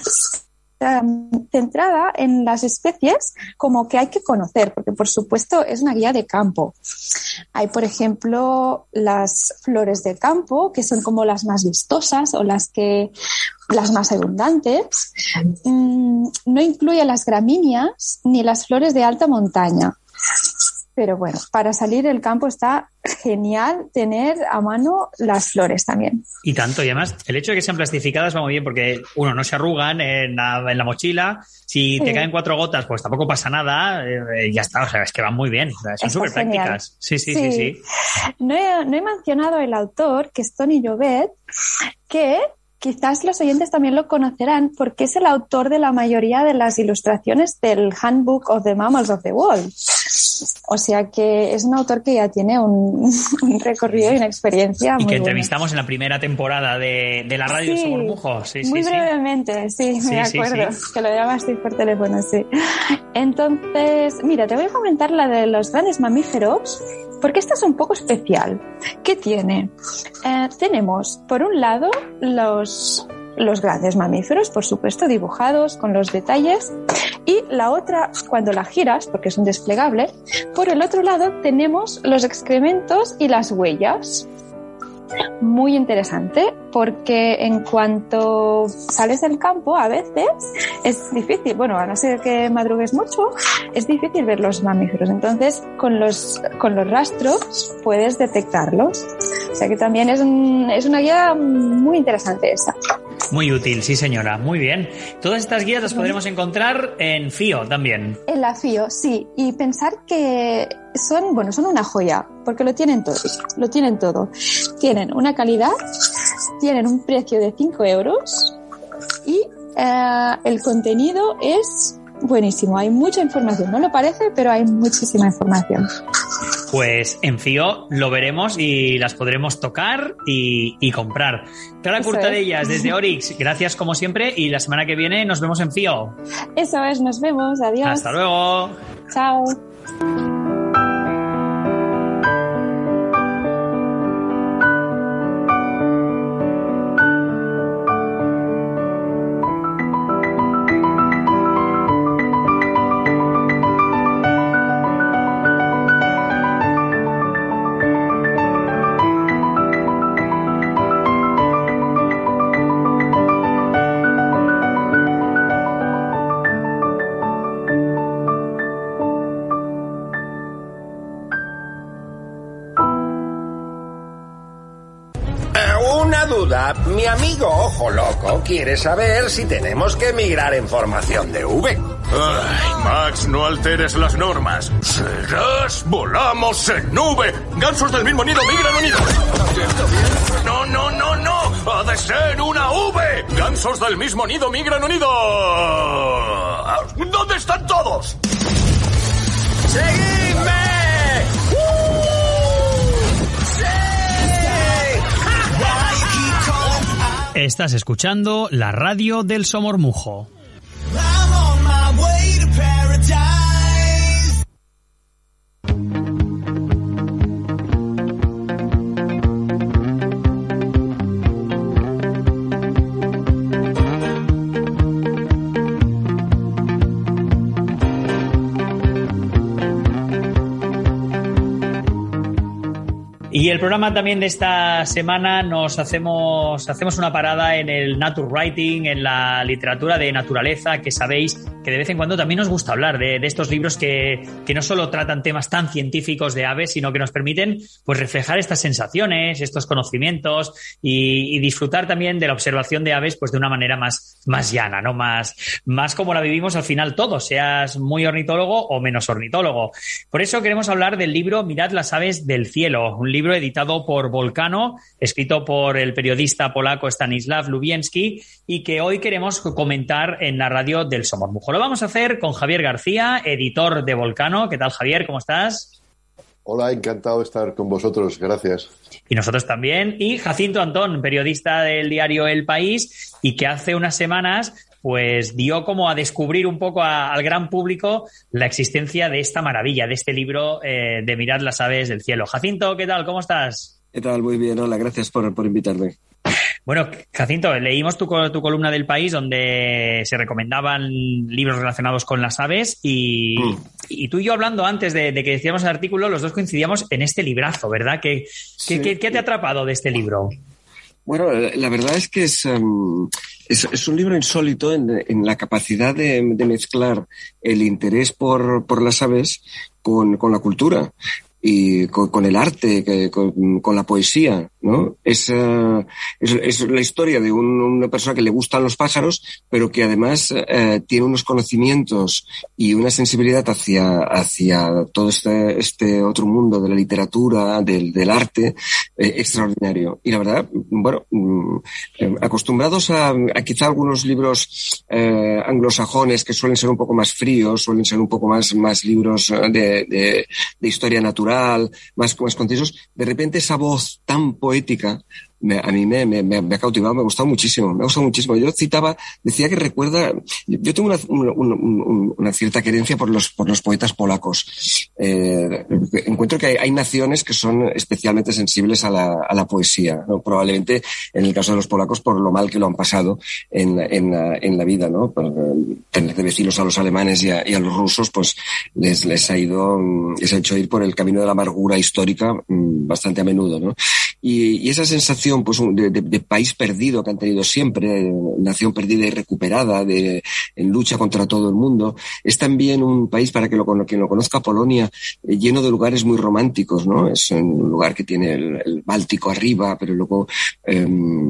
um, centrada en las especies como que hay que conocer, porque por supuesto es una guía de campo. Hay, por ejemplo, las flores de campo, que son como las más vistosas o las que las más abundantes. Mm, no incluye las gramíneas ni las flores de alta montaña. Pero bueno, para salir del campo está genial tener a mano las flores también. Y tanto, y además el hecho de que sean plastificadas va muy bien porque, uno, no se arrugan en la, en la mochila. Si te sí. caen cuatro gotas, pues tampoco pasa nada. Eh, ya está, o sea, es que van muy bien. O sea, son súper prácticas. Sí, sí, sí, sí. sí. No, he, no he mencionado el autor, que es Tony Llobet, que quizás los oyentes también lo conocerán porque es el autor de la mayoría de las ilustraciones del Handbook of the Mammals of the World. O sea que es un autor que ya tiene un, un recorrido y una experiencia y muy que entrevistamos buena. En la primera temporada de, de la radio sí, Somos Mujo. Sí, muy sí, brevemente, sí, sí me sí, acuerdo, sí, sí. que lo llamaste por teléfono, sí. Entonces, mira, te voy a comentar la de los grandes mamíferos, porque esta es un poco especial. ¿Qué tiene? Eh, tenemos, por un lado, los... los grandes mamíferos, por supuesto, dibujados con los detalles, y la otra, cuando la giras, porque es un desplegable, por el otro lado tenemos los excrementos y las huellas. muy interesante porque en cuanto sales del campo a veces es difícil, bueno, a no ser que madrugues mucho, es difícil ver los mamíferos. Entonces con los, con los rastros puedes detectarlos. O sea que también es, un, es una guía muy interesante esa. Muy útil, sí señora, muy bien. Todas estas guías las podremos encontrar en FIO también. En la FIO, sí. Y pensar que son, bueno, son una joya, porque lo tienen todo, lo tienen todo. Tienen una calidad, tienen un precio de cinco euros y eh, el contenido es buenísimo. Hay mucha información, no lo parece, pero hay muchísima información. Pues en FIO lo veremos y las podremos tocar y, y comprar. Clara Curtadellas, desde Orix, gracias como siempre y la semana que viene nos vemos en FIO. Eso es, nos vemos, adiós. Hasta luego. Chao. Mi amigo Ojo Loco quiere saber si tenemos que migrar en formación de V. Ay, Max, no alteres las normas. Serás, volamos en nube. Gansos del mismo nido migran unidos. No, no, no, no. Ha de ser una V. Gansos del mismo nido migran unidos. ¿Dónde están todos? ¡Seguidme! Estás escuchando la radio del Somormujo. Y el programa también de esta semana nos hacemos, hacemos una parada en el nature writing, en la literatura de naturaleza, que sabéis que de vez en cuando también nos gusta hablar de, de estos libros que, que no solo tratan temas tan científicos de aves, sino que nos permiten pues reflejar estas sensaciones, estos conocimientos y, y disfrutar también de la observación de aves pues de una manera más, más llana, ¿no? Más, más como la vivimos al final todos, seas muy ornitólogo o menos ornitólogo. Por eso queremos hablar del libro Mirad las aves del cielo, un libro editado por Volcano, escrito por el periodista polaco Stanislav Lubienski y que hoy queremos comentar en la radio del Somormujo. Lo vamos a hacer con Javier García, editor de Volcano. ¿Qué tal, Javier? ¿Cómo estás? Hola, encantado de estar con vosotros. Gracias. Y nosotros también. Y Jacinto Antón, periodista del diario El País y que hace unas semanas pues dio como a descubrir un poco a, al gran público la existencia de esta maravilla, de este libro eh, de Mirad las aves del cielo. Jacinto, ¿qué tal? ¿Cómo estás? ¿Qué tal? Muy bien. Hola, gracias por, por invitarme. Bueno, Jacinto, leímos tu, tu columna del País donde se recomendaban libros relacionados con las aves y, mm. y tú y yo hablando antes de, de que decíamos el artículo, los dos coincidíamos en este librazo, ¿verdad? ¿Qué, sí. ¿qué, qué te ha atrapado de este libro? Bueno, la verdad es que es, um, es, es un libro insólito en, en la capacidad de, de mezclar el interés por, por las aves con, con la cultura. Y con, con el arte, con, con la poesía, ¿no? Es, uh, es, es la historia de un, una persona que le gustan los pájaros, pero que además uh, tiene unos conocimientos y una sensibilidad hacia, hacia todo este, este otro mundo de la literatura, del, del arte, eh, extraordinario. Y la verdad, bueno, um, eh, acostumbrados a, a quizá algunos libros eh, anglosajones que suelen ser un poco más fríos, suelen ser un poco más, más libros de, de, de historia natural, más, más concisos, de repente esa voz tan poética me, a mí me, me, me ha cautivado, me ha gustado muchísimo, me ha gustado muchísimo. Yo citaba, decía que recuerda, yo tengo una, una, una, una cierta querencia por los, por los poetas polacos. Eh, encuentro que hay, hay naciones que son especialmente sensibles a la, a la poesía, ¿no? Probablemente en el caso de los polacos por lo mal que lo han pasado en, en, la, en la vida, ¿no? Por tener de vecinos a los alemanes y a, y a los rusos, pues les, les ha ido, les ha hecho ir por el camino de la amargura histórica bastante a menudo, ¿no? Y, y esa sensación, pues, de, de, de país perdido que han tenido siempre, nación perdida y recuperada, de, en lucha contra todo el mundo, es también un país, para que lo, quien lo conozca, Polonia, eh, lleno de lugares muy románticos, ¿no? Es un lugar que tiene el, el Báltico arriba, pero luego eh,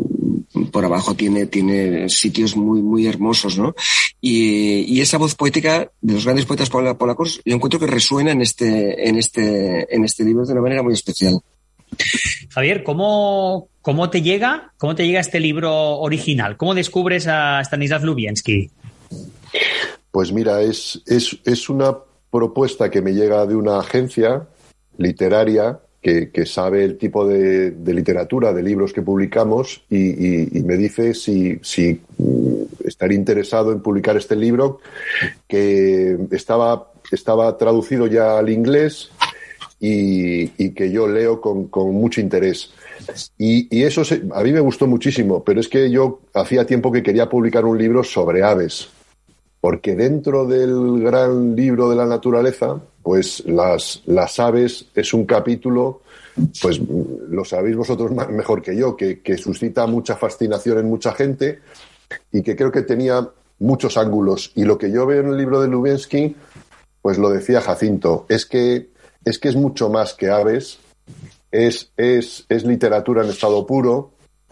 por abajo tiene, tiene sitios muy, muy hermosos, ¿no? Y, y esa voz poética de los grandes poetas polacos, yo encuentro que resuena en este, en este, en este libro de una manera muy especial. Javier, ¿cómo, cómo te llega, cómo te llega este libro original? ¿Cómo descubres a Stanisław Lubienski? Pues mira, es, es, es una propuesta que me llega de una agencia literaria que, que sabe el tipo de, de literatura, de libros que publicamos y, y, y me dice si, si estaría interesado en publicar este libro, que estaba, estaba traducido ya al inglés y, y que yo leo con, con mucho interés. Y, y eso se, a mí me gustó muchísimo, pero es que yo hacía tiempo que quería publicar un libro sobre aves, porque dentro del gran libro de la naturaleza, pues las, las aves es un capítulo, pues lo sabéis vosotros mejor que yo, que, que suscita mucha fascinación en mucha gente y que creo que tenía muchos ángulos. Y lo que yo veo en el libro de Lubienski, pues lo decía Jacinto, es que es, que es mucho más que aves, es, es, es literatura en estado puro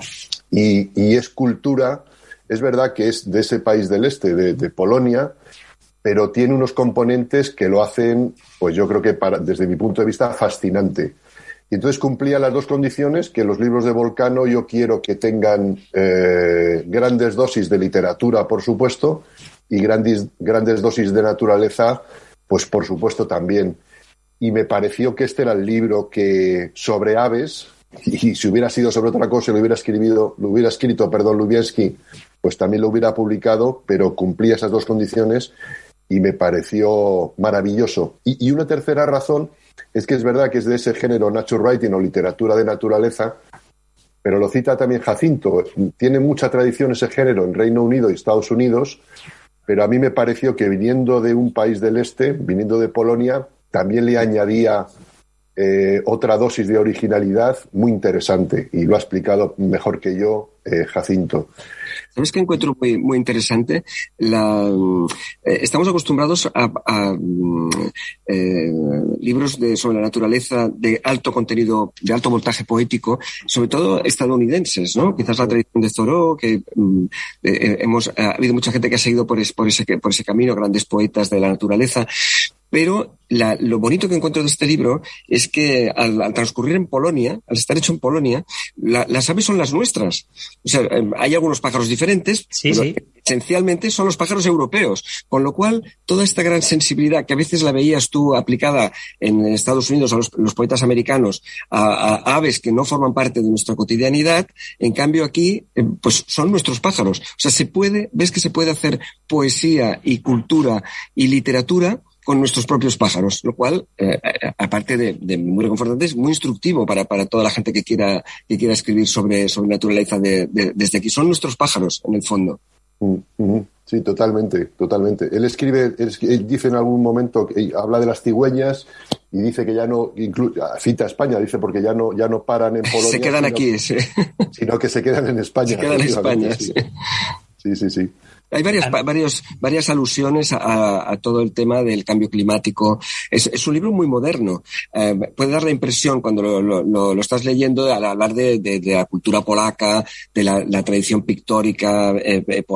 y, y es cultura. Es verdad que es de ese país del este, de, de Polonia, pero tiene unos componentes que lo hacen, pues yo creo que para, desde mi punto de vista, fascinante. Y entonces cumplía las dos condiciones, que los libros de Volcano yo quiero que tengan eh, grandes dosis de literatura, por supuesto, y grandes, grandes dosis de naturaleza, pues por supuesto también. Y me pareció que este era el libro que sobre aves, y si hubiera sido sobre otra cosa, lo hubiera escrito, lo hubiera escrito, perdón, Lubienski, pues también lo hubiera publicado, pero cumplía esas dos condiciones y me pareció maravilloso. Y, y una tercera razón es que es verdad que es de ese género nature writing o literatura de naturaleza, pero lo cita también Jacinto. Tiene mucha tradición ese género en Reino Unido y Estados Unidos, pero a mí me pareció que viniendo de un país del este, viniendo de Polonia, también le añadía eh, otra dosis de originalidad muy interesante, y lo ha explicado mejor que yo eh, Jacinto. ¿Sabes qué encuentro muy, muy interesante? La, eh, estamos acostumbrados a, a eh, libros de, sobre la naturaleza de alto contenido, de alto voltaje poético, sobre todo estadounidenses, ¿no? Quizás la tradición de Thoreau, que eh, hemos, ha habido mucha gente que ha seguido por, es, por, ese, por ese camino, grandes poetas de la naturaleza. Pero la, lo bonito que encuentro de este libro es que al, al transcurrir en Polonia, al estar hecho en Polonia, la, las aves son las nuestras. O sea, hay algunos pájaros diferentes, sí, pero sí. Esencialmente son los pájaros europeos. Con lo cual, toda esta gran sensibilidad que a veces la veías tú aplicada en Estados Unidos a los, los poetas americanos, a, a aves que no forman parte de nuestra cotidianidad, en cambio aquí, eh, pues son nuestros pájaros. O sea, se puede, ves que se puede hacer poesía y cultura y literatura con nuestros propios pájaros, lo cual, eh, aparte de, de muy reconfortante, es muy instructivo para, para toda la gente que quiera, que quiera escribir sobre, sobre naturaleza de, de, desde aquí. Son nuestros pájaros, en el fondo. Mm-hmm. Sí, totalmente, totalmente. Él escribe, él, él dice en algún momento, que habla de las cigüeñas y dice que ya no, inclu, cita a España, dice porque ya no, ya no paran en Polonia. Se quedan sino, aquí, sí. Sino que se quedan en España. Se quedan en España, sí. Sí, sí, sí. Hay varias, varios, varias alusiones a, a todo el tema del cambio climático. Es, es un libro muy moderno. Eh, puede dar la impresión, cuando lo, lo, lo, lo estás leyendo, al hablar de, de, de la cultura polaca, de la, la tradición pictórica eh, polaca,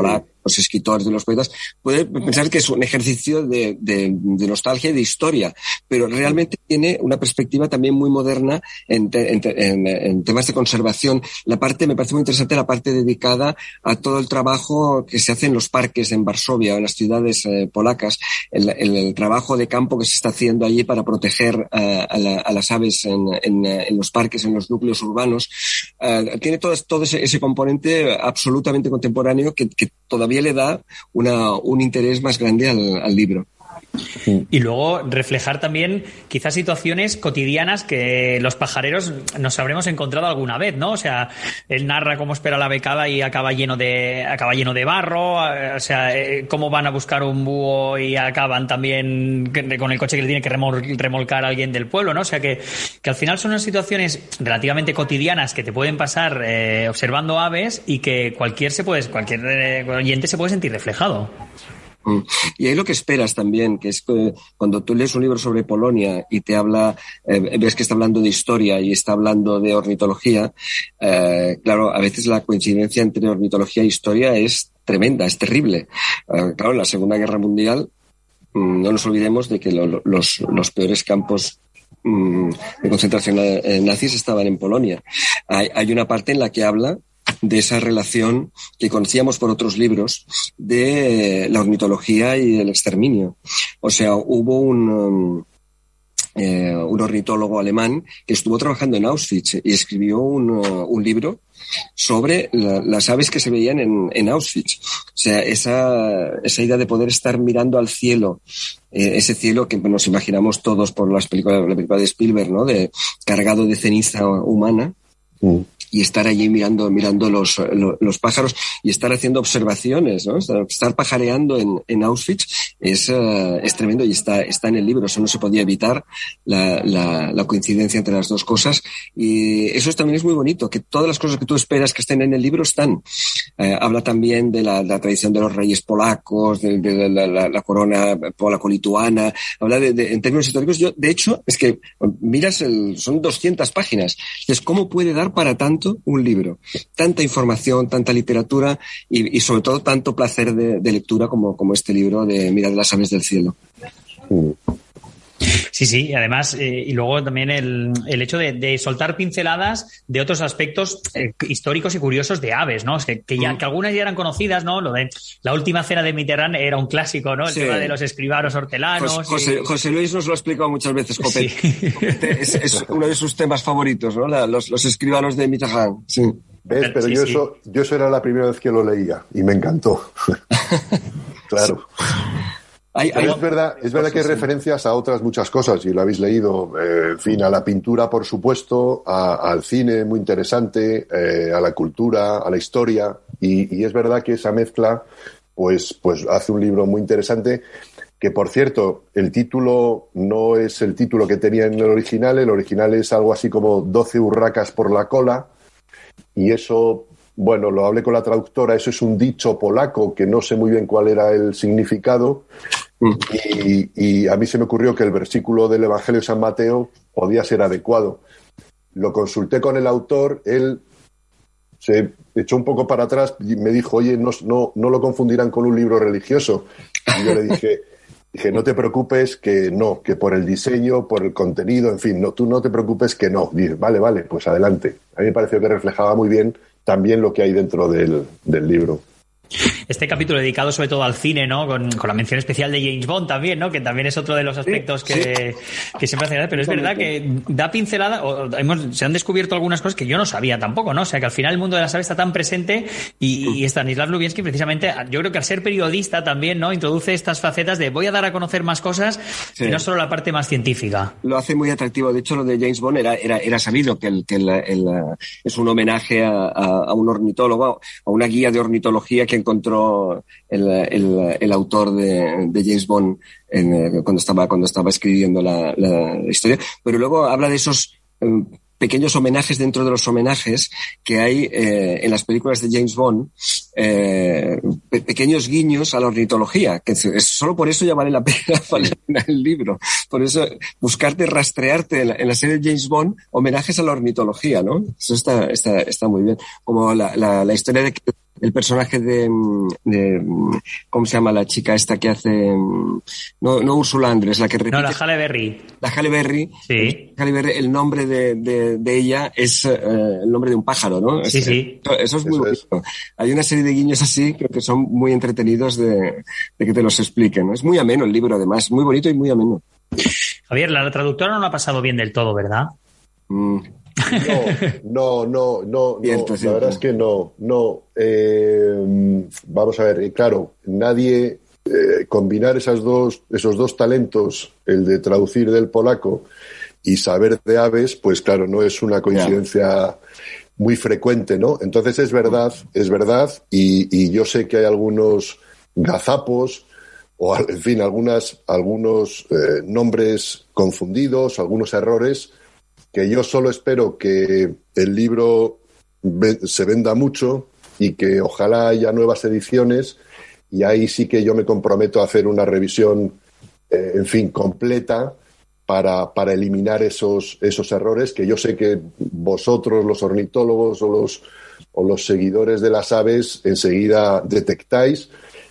los escritores, de los poetas, puede pensar que es un ejercicio de, de, de nostalgia y de historia, pero realmente tiene una perspectiva también muy moderna en, te, en, en, en temas de conservación. La parte, me parece muy interesante la parte dedicada a todo el trabajo que se hace en los parques en Varsovia o en las ciudades eh, polacas, el, el, el trabajo de campo que se está haciendo allí para proteger uh, a, la, a las aves en, en, en los parques, en los núcleos urbanos. Uh, tiene todo, todo ese, ese componente absolutamente contemporáneo que, que todavía le da una, un interés más grande al, al libro. Y luego reflejar también quizás situaciones cotidianas que los pajareros nos habremos encontrado alguna vez, ¿no? O sea, él narra cómo espera la becada y acaba lleno de acaba lleno de barro, o sea, cómo van a buscar un búho y acaban también con el coche que le tiene que remol- remolcar a alguien del pueblo, ¿no? O sea, que, que al final son unas situaciones relativamente cotidianas que te pueden pasar eh, observando aves y que cualquier se puede, cualquier eh, oyente se puede sentir reflejado. Y hay lo que esperas también, que es que cuando tú lees un libro sobre Polonia y te habla, eh, ves que está hablando de historia y está hablando de ornitología, eh, claro, a veces la coincidencia entre ornitología e historia es tremenda, es terrible. Eh, claro, en la Segunda Guerra Mundial, mmm, no nos olvidemos de que lo, los, los peores campos mmm, de concentración eh, nazis estaban en Polonia. Hay, hay una parte en la que habla de esa relación que conocíamos por otros libros de la ornitología y el exterminio. O sea, hubo un, um, eh, un ornitólogo alemán que estuvo trabajando en Auschwitz y escribió un, uh, un libro sobre la, las aves que se veían en, en Auschwitz. O sea, esa, esa idea de poder estar mirando al cielo, eh, ese cielo que nos imaginamos todos por las películas, la película de Spielberg, ¿no? De, cargado de ceniza humana. Mm. Y estar allí mirando, mirando los, los, los pájaros y estar haciendo observaciones, ¿no? Estar, estar pajareando en, en Auschwitz es, uh, es tremendo y está, está en el libro. Eso no se podía evitar, la, la, la coincidencia entre las dos cosas. Y eso también es muy bonito, que todas las cosas que tú esperas que estén en el libro están. Eh, habla también de la, la tradición de los reyes polacos, de, de la, la, la corona polaco-lituana. Habla de, de, en términos históricos. Yo, de hecho, es que miras, el, son doscientas páginas. Es cómo puede dar para tanto un libro, tanta información, tanta literatura y, y sobre todo tanto placer de, de lectura como, como este libro de Mirad las aves del cielo. Mm. Sí, sí, además, eh, y luego también el, el hecho de, de soltar pinceladas de otros aspectos eh, históricos y curiosos de aves, ¿no? Es que, que, ya, que algunas ya eran conocidas, ¿no? Lo de la última cena de Mitterrand era un clásico, ¿no? El sí. tema de los escribanos hortelanos. José, José, y... José Luis nos lo ha explicado muchas veces, Copete. Sí. Copete es, es uno de sus temas favoritos, ¿no? La, los, los escribanos de Mitterrand, sí. ¿Ves? Pero sí, yo, sí. Eso, yo eso era la primera vez que lo leía y me encantó. Claro. Hay, hay... Es verdad, es verdad que hay referencias a otras muchas cosas y lo habéis leído, eh, en fin, a la pintura, por supuesto, a, al cine, muy interesante, eh, a la cultura, a la historia, y, y es verdad que esa mezcla, pues, pues hace un libro muy interesante, que por cierto, el título no es el título que tenía en el original, el original es algo así como doce urracas por la cola, y eso... Bueno, lo hablé con la traductora, eso es un dicho polaco que no sé muy bien cuál era el significado y, y a mí se me ocurrió que el versículo del Evangelio de San Mateo podía ser adecuado. Lo consulté con el autor, él se echó un poco para atrás y me dijo, oye, no, no, no lo confundirán con un libro religioso. Y yo le dije, dije, no te preocupes que no, que por el diseño, por el contenido, en fin, no, tú no te preocupes que no. Dije, vale, vale, pues adelante. A mí me pareció que reflejaba muy bien también lo que hay dentro del, del libro. Este capítulo dedicado sobre todo al cine, ¿no? Con, con la mención especial de James Bond también, ¿no? Que también es otro de los aspectos sí, que, sí. que siempre hace, pero es verdad que da pincelada, o hemos, se han descubierto algunas cosas que yo no sabía tampoco, ¿no? O sea, que al final el mundo de las aves está tan presente y, y Stanisław Lubienski precisamente, yo creo que al ser periodista también, ¿no? Introduce estas facetas de voy a dar a conocer más cosas sí. y no solo la parte más científica. Lo hace muy atractivo. De hecho, lo de James Bond era, era, era sabido que, el, que el, el, es un homenaje a, a, a un ornitólogo, a una guía de ornitología que encontró el, el, el autor de, de James Bond en, cuando estaba cuando estaba escribiendo la, la historia, pero luego habla de esos eh, pequeños homenajes dentro de los homenajes que hay eh, en las películas de James Bond, eh, pe- pequeños guiños a la ornitología, que es, es, solo por eso ya vale la pena, vale la pena el libro. Por eso buscarte, rastrearte en la, en la serie de James Bond homenajes a la ornitología, ¿no? Eso está, está, está muy bien. Como la, la, la historia de que el personaje de, de, ¿cómo se llama la chica esta que hace, no, no Ursula Andress, la que repite. No, la Halle Berry. La Halle Berry. Sí. Halle Berry, el nombre de, de, de ella es eh, el nombre de un pájaro, ¿no? Sí, es, sí. Eso, eso es muy Eso bonito. Hay una serie de guiños así, creo que son muy entretenidos de, de que te los expliquen, ¿no? Es muy ameno el libro, además, muy bonito y muy ameno. Javier, la traductora no lo ha pasado bien del todo, ¿verdad? Mm. No, no, no, no, Cierto, no cierto. la verdad es que no, no. Eh, vamos a ver, eh, claro, nadie eh, combinar esas dos, esos dos talentos, el de traducir del polaco y saber de aves, pues claro, no es una coincidencia yeah. muy frecuente, ¿no? Entonces es verdad, es verdad, y, y yo sé que hay algunos gazapos o, en fin, algunas, algunos eh, nombres confundidos, algunos errores, que yo solo espero que el libro ve, se venda mucho y que ojalá haya nuevas ediciones, y ahí sí que yo me comprometo a hacer una revisión, eh, en fin, completa para, para eliminar esos, esos errores que yo sé que vosotros, los ornitólogos o los, o los seguidores de las aves, enseguida detectáis.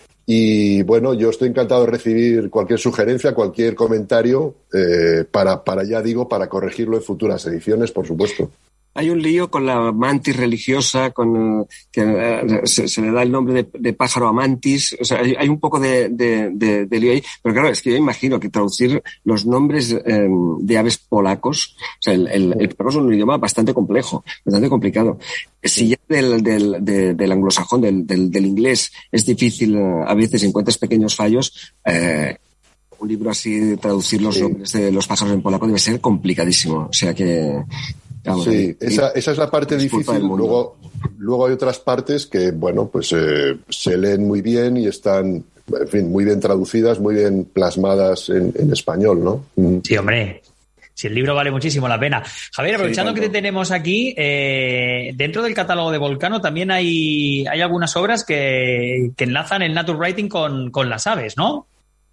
Y bueno, yo estoy encantado de recibir cualquier sugerencia, cualquier comentario, eh, para, para, ya digo, para corregirlo en futuras ediciones, por supuesto. Hay un lío con la mantis religiosa, con que uh, se, se le da el nombre de, de pájaro a mantis. O sea, hay, hay un poco de, de, de, de lío ahí. Pero claro, es que yo imagino que traducir los nombres eh, de aves polacos, o sea, el, el, el polaco es un idioma bastante complejo, bastante complicado. Si ya del, del, del, del anglosajón, del, del, del inglés, es difícil uh, a veces, encuentras pequeños fallos, eh, un libro así, traducir los sí. nombres de los pájaros en polaco debe ser complicadísimo. O sea que... Vamos, sí, esa, esa es la parte difícil. Luego, luego hay otras partes que, bueno, pues eh, se leen muy bien y están, en fin, muy bien traducidas, muy bien plasmadas en, en español, ¿no? Sí, hombre. Si el libro vale muchísimo la pena. Javier, aprovechando sí, que te tenemos aquí, eh, dentro del catálogo de Volcano también hay, hay algunas obras que, que enlazan el nature writing con, con las aves, ¿no?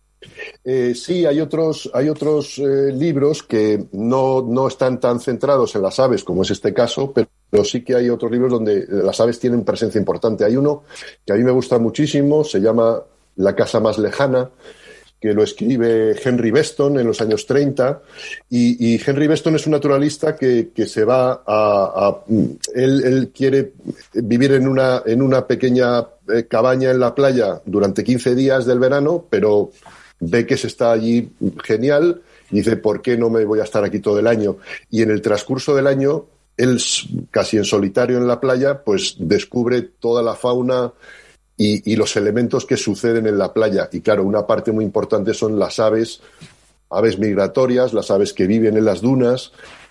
Eh, sí, hay otros, hay otros eh, libros que no, no están tan centrados en las aves como es este caso, pero, pero sí que hay otros libros donde las aves tienen presencia importante. Hay uno que a mí me gusta muchísimo, se llama La casa más lejana, que lo escribe Henry Beston en los años treinta, y, y Henry Beston es un naturalista que, que se va a... a él, él quiere vivir en una, en una pequeña eh, cabaña en la playa durante quince días del verano, pero ve que se está allí genial y dice, ¿por qué no me voy a estar aquí todo el año? Y en el transcurso del año, él casi en solitario en la playa, pues descubre toda la fauna y, y los elementos que suceden en la playa. Y claro, una parte muy importante son las aves, aves migratorias, las aves que viven en las dunas,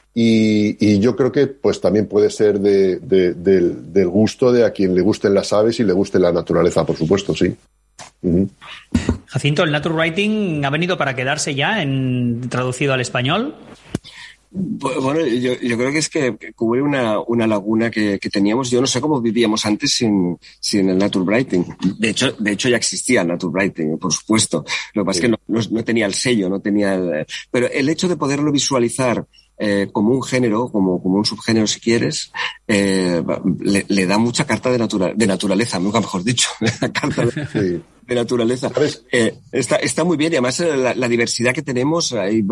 y, y yo creo que pues también puede ser de, de, del, del gusto de a quien le gusten las aves y le guste la naturaleza, por supuesto, sí. Uh-huh. Jacinto, ¿el nature writing ha venido para quedarse ya en traducido al español? Bueno, yo, yo creo que es que cubre una, una laguna que, que teníamos. Yo no sé cómo vivíamos antes sin, sin el nature writing. De hecho, de hecho ya existía el nature writing, por supuesto. Lo que pasa sí. es que no, no, no tenía el sello, no tenía el... Pero el hecho de poderlo visualizar eh, como un género, como, como un subgénero si quieres, eh, le, le da mucha carta de, natura, de naturaleza, nunca mejor dicho, la carta de, sí. de naturaleza. Eh, está, está muy bien, y además la, la diversidad que tenemos, hay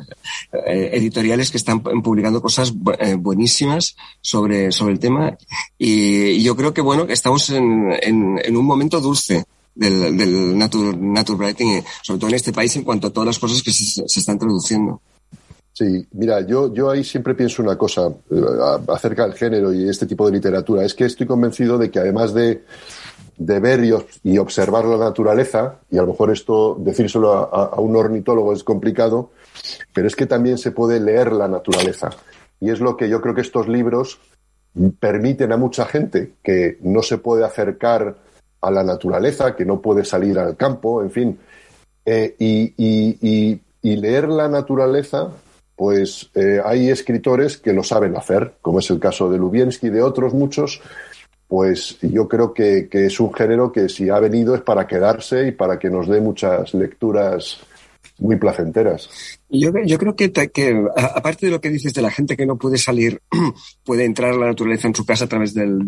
eh, editoriales que están publicando cosas eh, buenísimas sobre, sobre el tema, y, y yo creo que bueno, estamos en, en, en un momento dulce del, del nature, nature writing, sobre todo en este país, en cuanto a todas las cosas que se, se están traduciendo. Sí, mira, yo, yo ahí siempre pienso una cosa eh, acerca del género y este tipo de literatura. Es que estoy convencido de que además de, de ver y, y observar la naturaleza, y a lo mejor esto decírselo a, a un ornitólogo es complicado, pero es que también se puede leer la naturaleza. Y es lo que yo creo que estos libros permiten a mucha gente que no se puede acercar a la naturaleza, que no puede salir al campo, en fin, eh, y, y, y, y leer la naturaleza. Pues eh, hay escritores que lo saben hacer, como es el caso de Lubienski y de otros muchos. Pues yo creo que, que es un género que si ha venido es para quedarse y para que nos dé muchas lecturas muy placenteras. Yo, yo creo que, que, aparte de lo que dices de la gente que no puede salir, puede entrar a la naturaleza en su casa a través del, del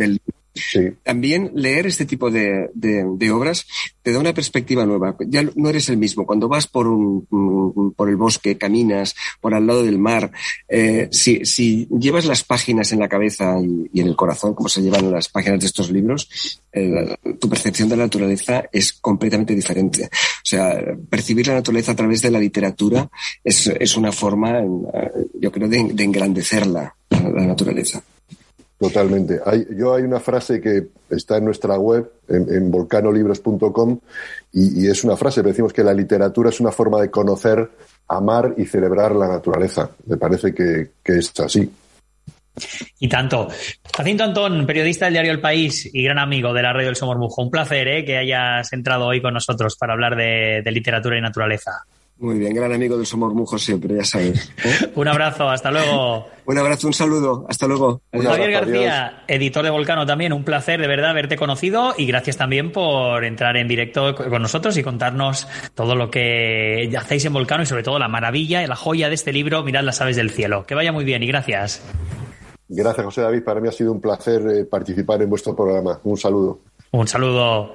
Sí. También leer este tipo de, de, de obras te da una perspectiva nueva. Ya no eres el mismo. Cuando vas por un, un por el bosque, caminas por al lado del mar, eh, si, si llevas las páginas en la cabeza y, y en el corazón, como se llevan las páginas de estos libros, eh, tu percepción de la naturaleza es completamente diferente. O sea, percibir la naturaleza a través de la literatura es, es una forma, yo creo, de, de engrandecerla, la, la naturaleza. Totalmente. Hay, yo hay una frase que está en nuestra web, en, en volcanolibros punto com, y, y es una frase, decimos que la literatura es una forma de conocer, amar y celebrar la naturaleza. Me parece que, que es así. Y tanto. Jacinto Antón, periodista del diario El País y gran amigo de la radio del Somormujo. Un placer, ¿eh?, que hayas entrado hoy con nosotros para hablar de, de literatura y naturaleza. Muy bien, gran amigo del Somormujo siempre, ya sabes, ¿eh? Un abrazo, hasta luego. Un abrazo, un saludo, hasta luego. Adiós. Javier García, adiós. Editor de Volcano también, un placer de verdad haberte conocido y gracias también por entrar en directo con nosotros y contarnos todo lo que hacéis en Volcano y sobre todo la maravilla y la joya de este libro, Mirad las aves del cielo. Que vaya muy bien y gracias. Gracias, José David. Para mí ha sido un placer eh, participar en vuestro programa. Un saludo. Un saludo.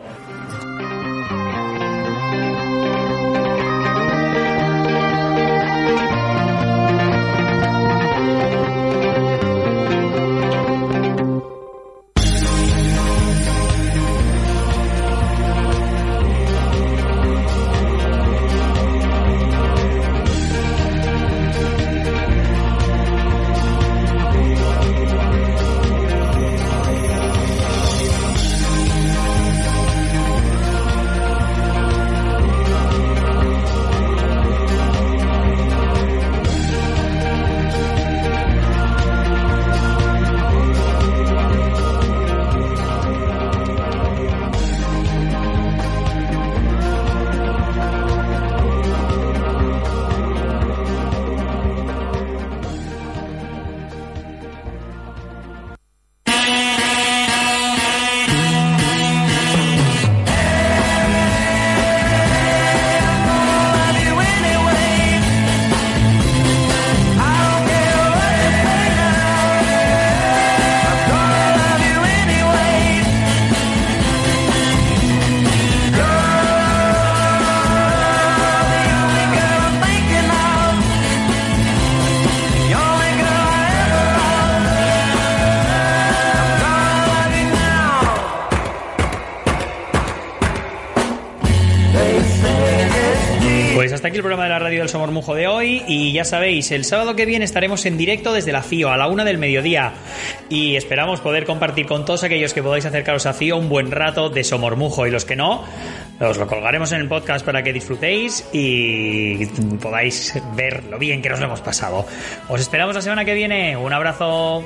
Hasta aquí el programa de la radio del Somormujo de hoy y ya sabéis, el sábado que viene estaremos en directo desde la FIO a la una del mediodía y esperamos poder compartir con todos aquellos que podáis acercaros a FIO un buen rato de Somormujo y los que no, os lo colgaremos en el podcast para que disfrutéis y podáis ver lo bien que nos lo hemos pasado. Os esperamos la semana que viene, un abrazo.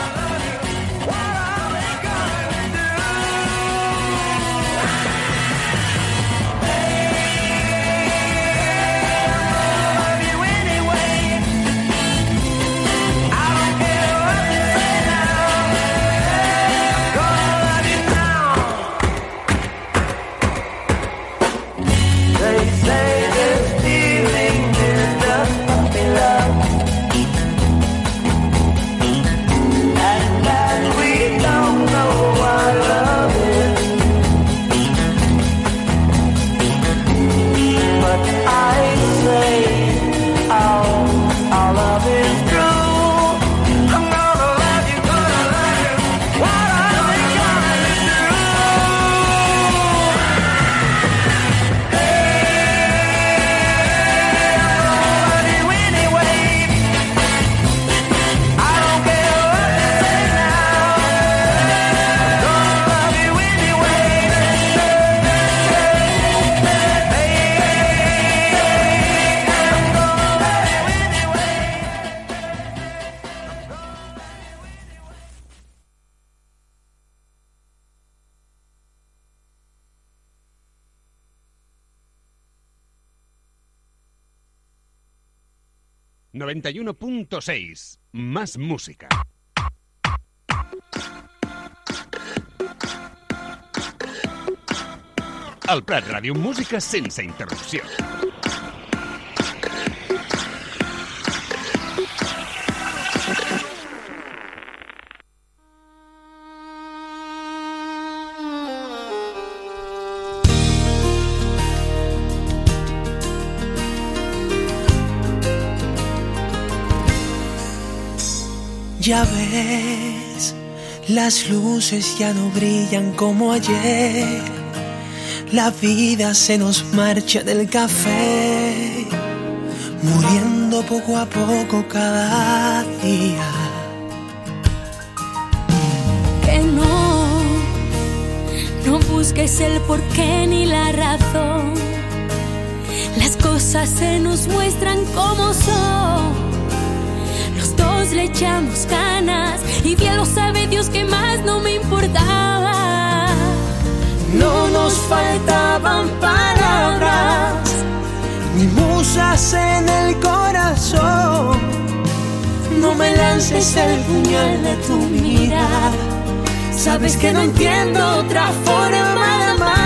noventa y uno punto seis. Más música. Al Prat Ràdio, música sense interrupció. Ya ves, las luces ya no brillan como ayer. La vida se nos marcha del café, muriendo poco a poco cada día. Que no, no busques el porqué ni la razón. Las cosas se nos muestran como son. Los dos le echamos ganas y bien lo sabe Dios que más no me importaba. No nos faltaban palabras ni musas en el corazón. No me lances el puñal de tu mirada. Sabes que no entiendo otra forma de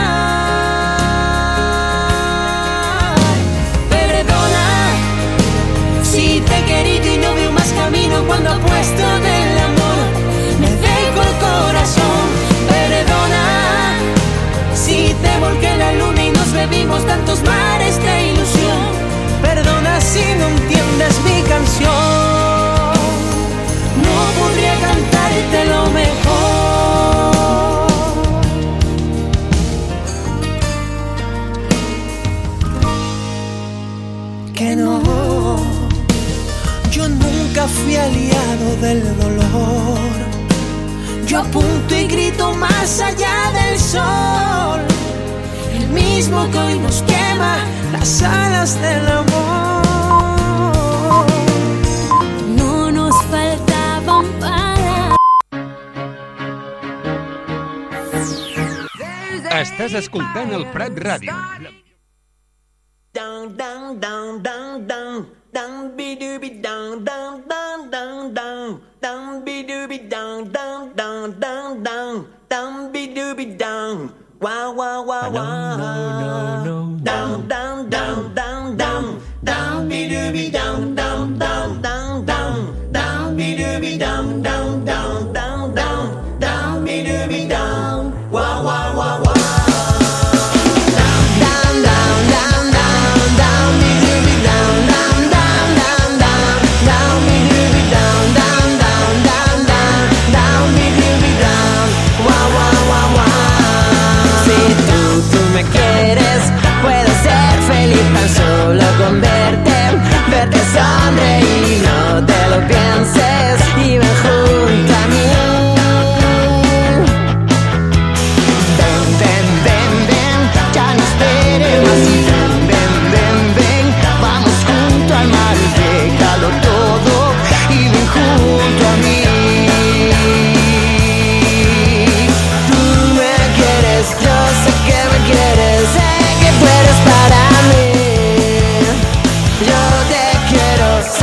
amar. Perdona si te he querido y no veo más camino cuando apuesto del amor. Me dejo el corazón. Perdona si te volqué la luna y nos bebimos tantos mares de ilusión. Perdona si no entiendes mi canción. No podría cantarte lo mejor. Que no, yo nunca fui aliado del dolor. Yo apunto y grito más allá del sol, el mismo que hoy nos quema las alas del amor. No nos faltaban palabras. Estàs escoltant el Prat Ràdio. Down, down, down, down, down, down, be dooby down, down, down, down, down, down, be dooby down, down, down, down, down, down, be dooby down, wow, wow, wow, wow, down, down, down, down, down, down, be dooby down, down, down, down.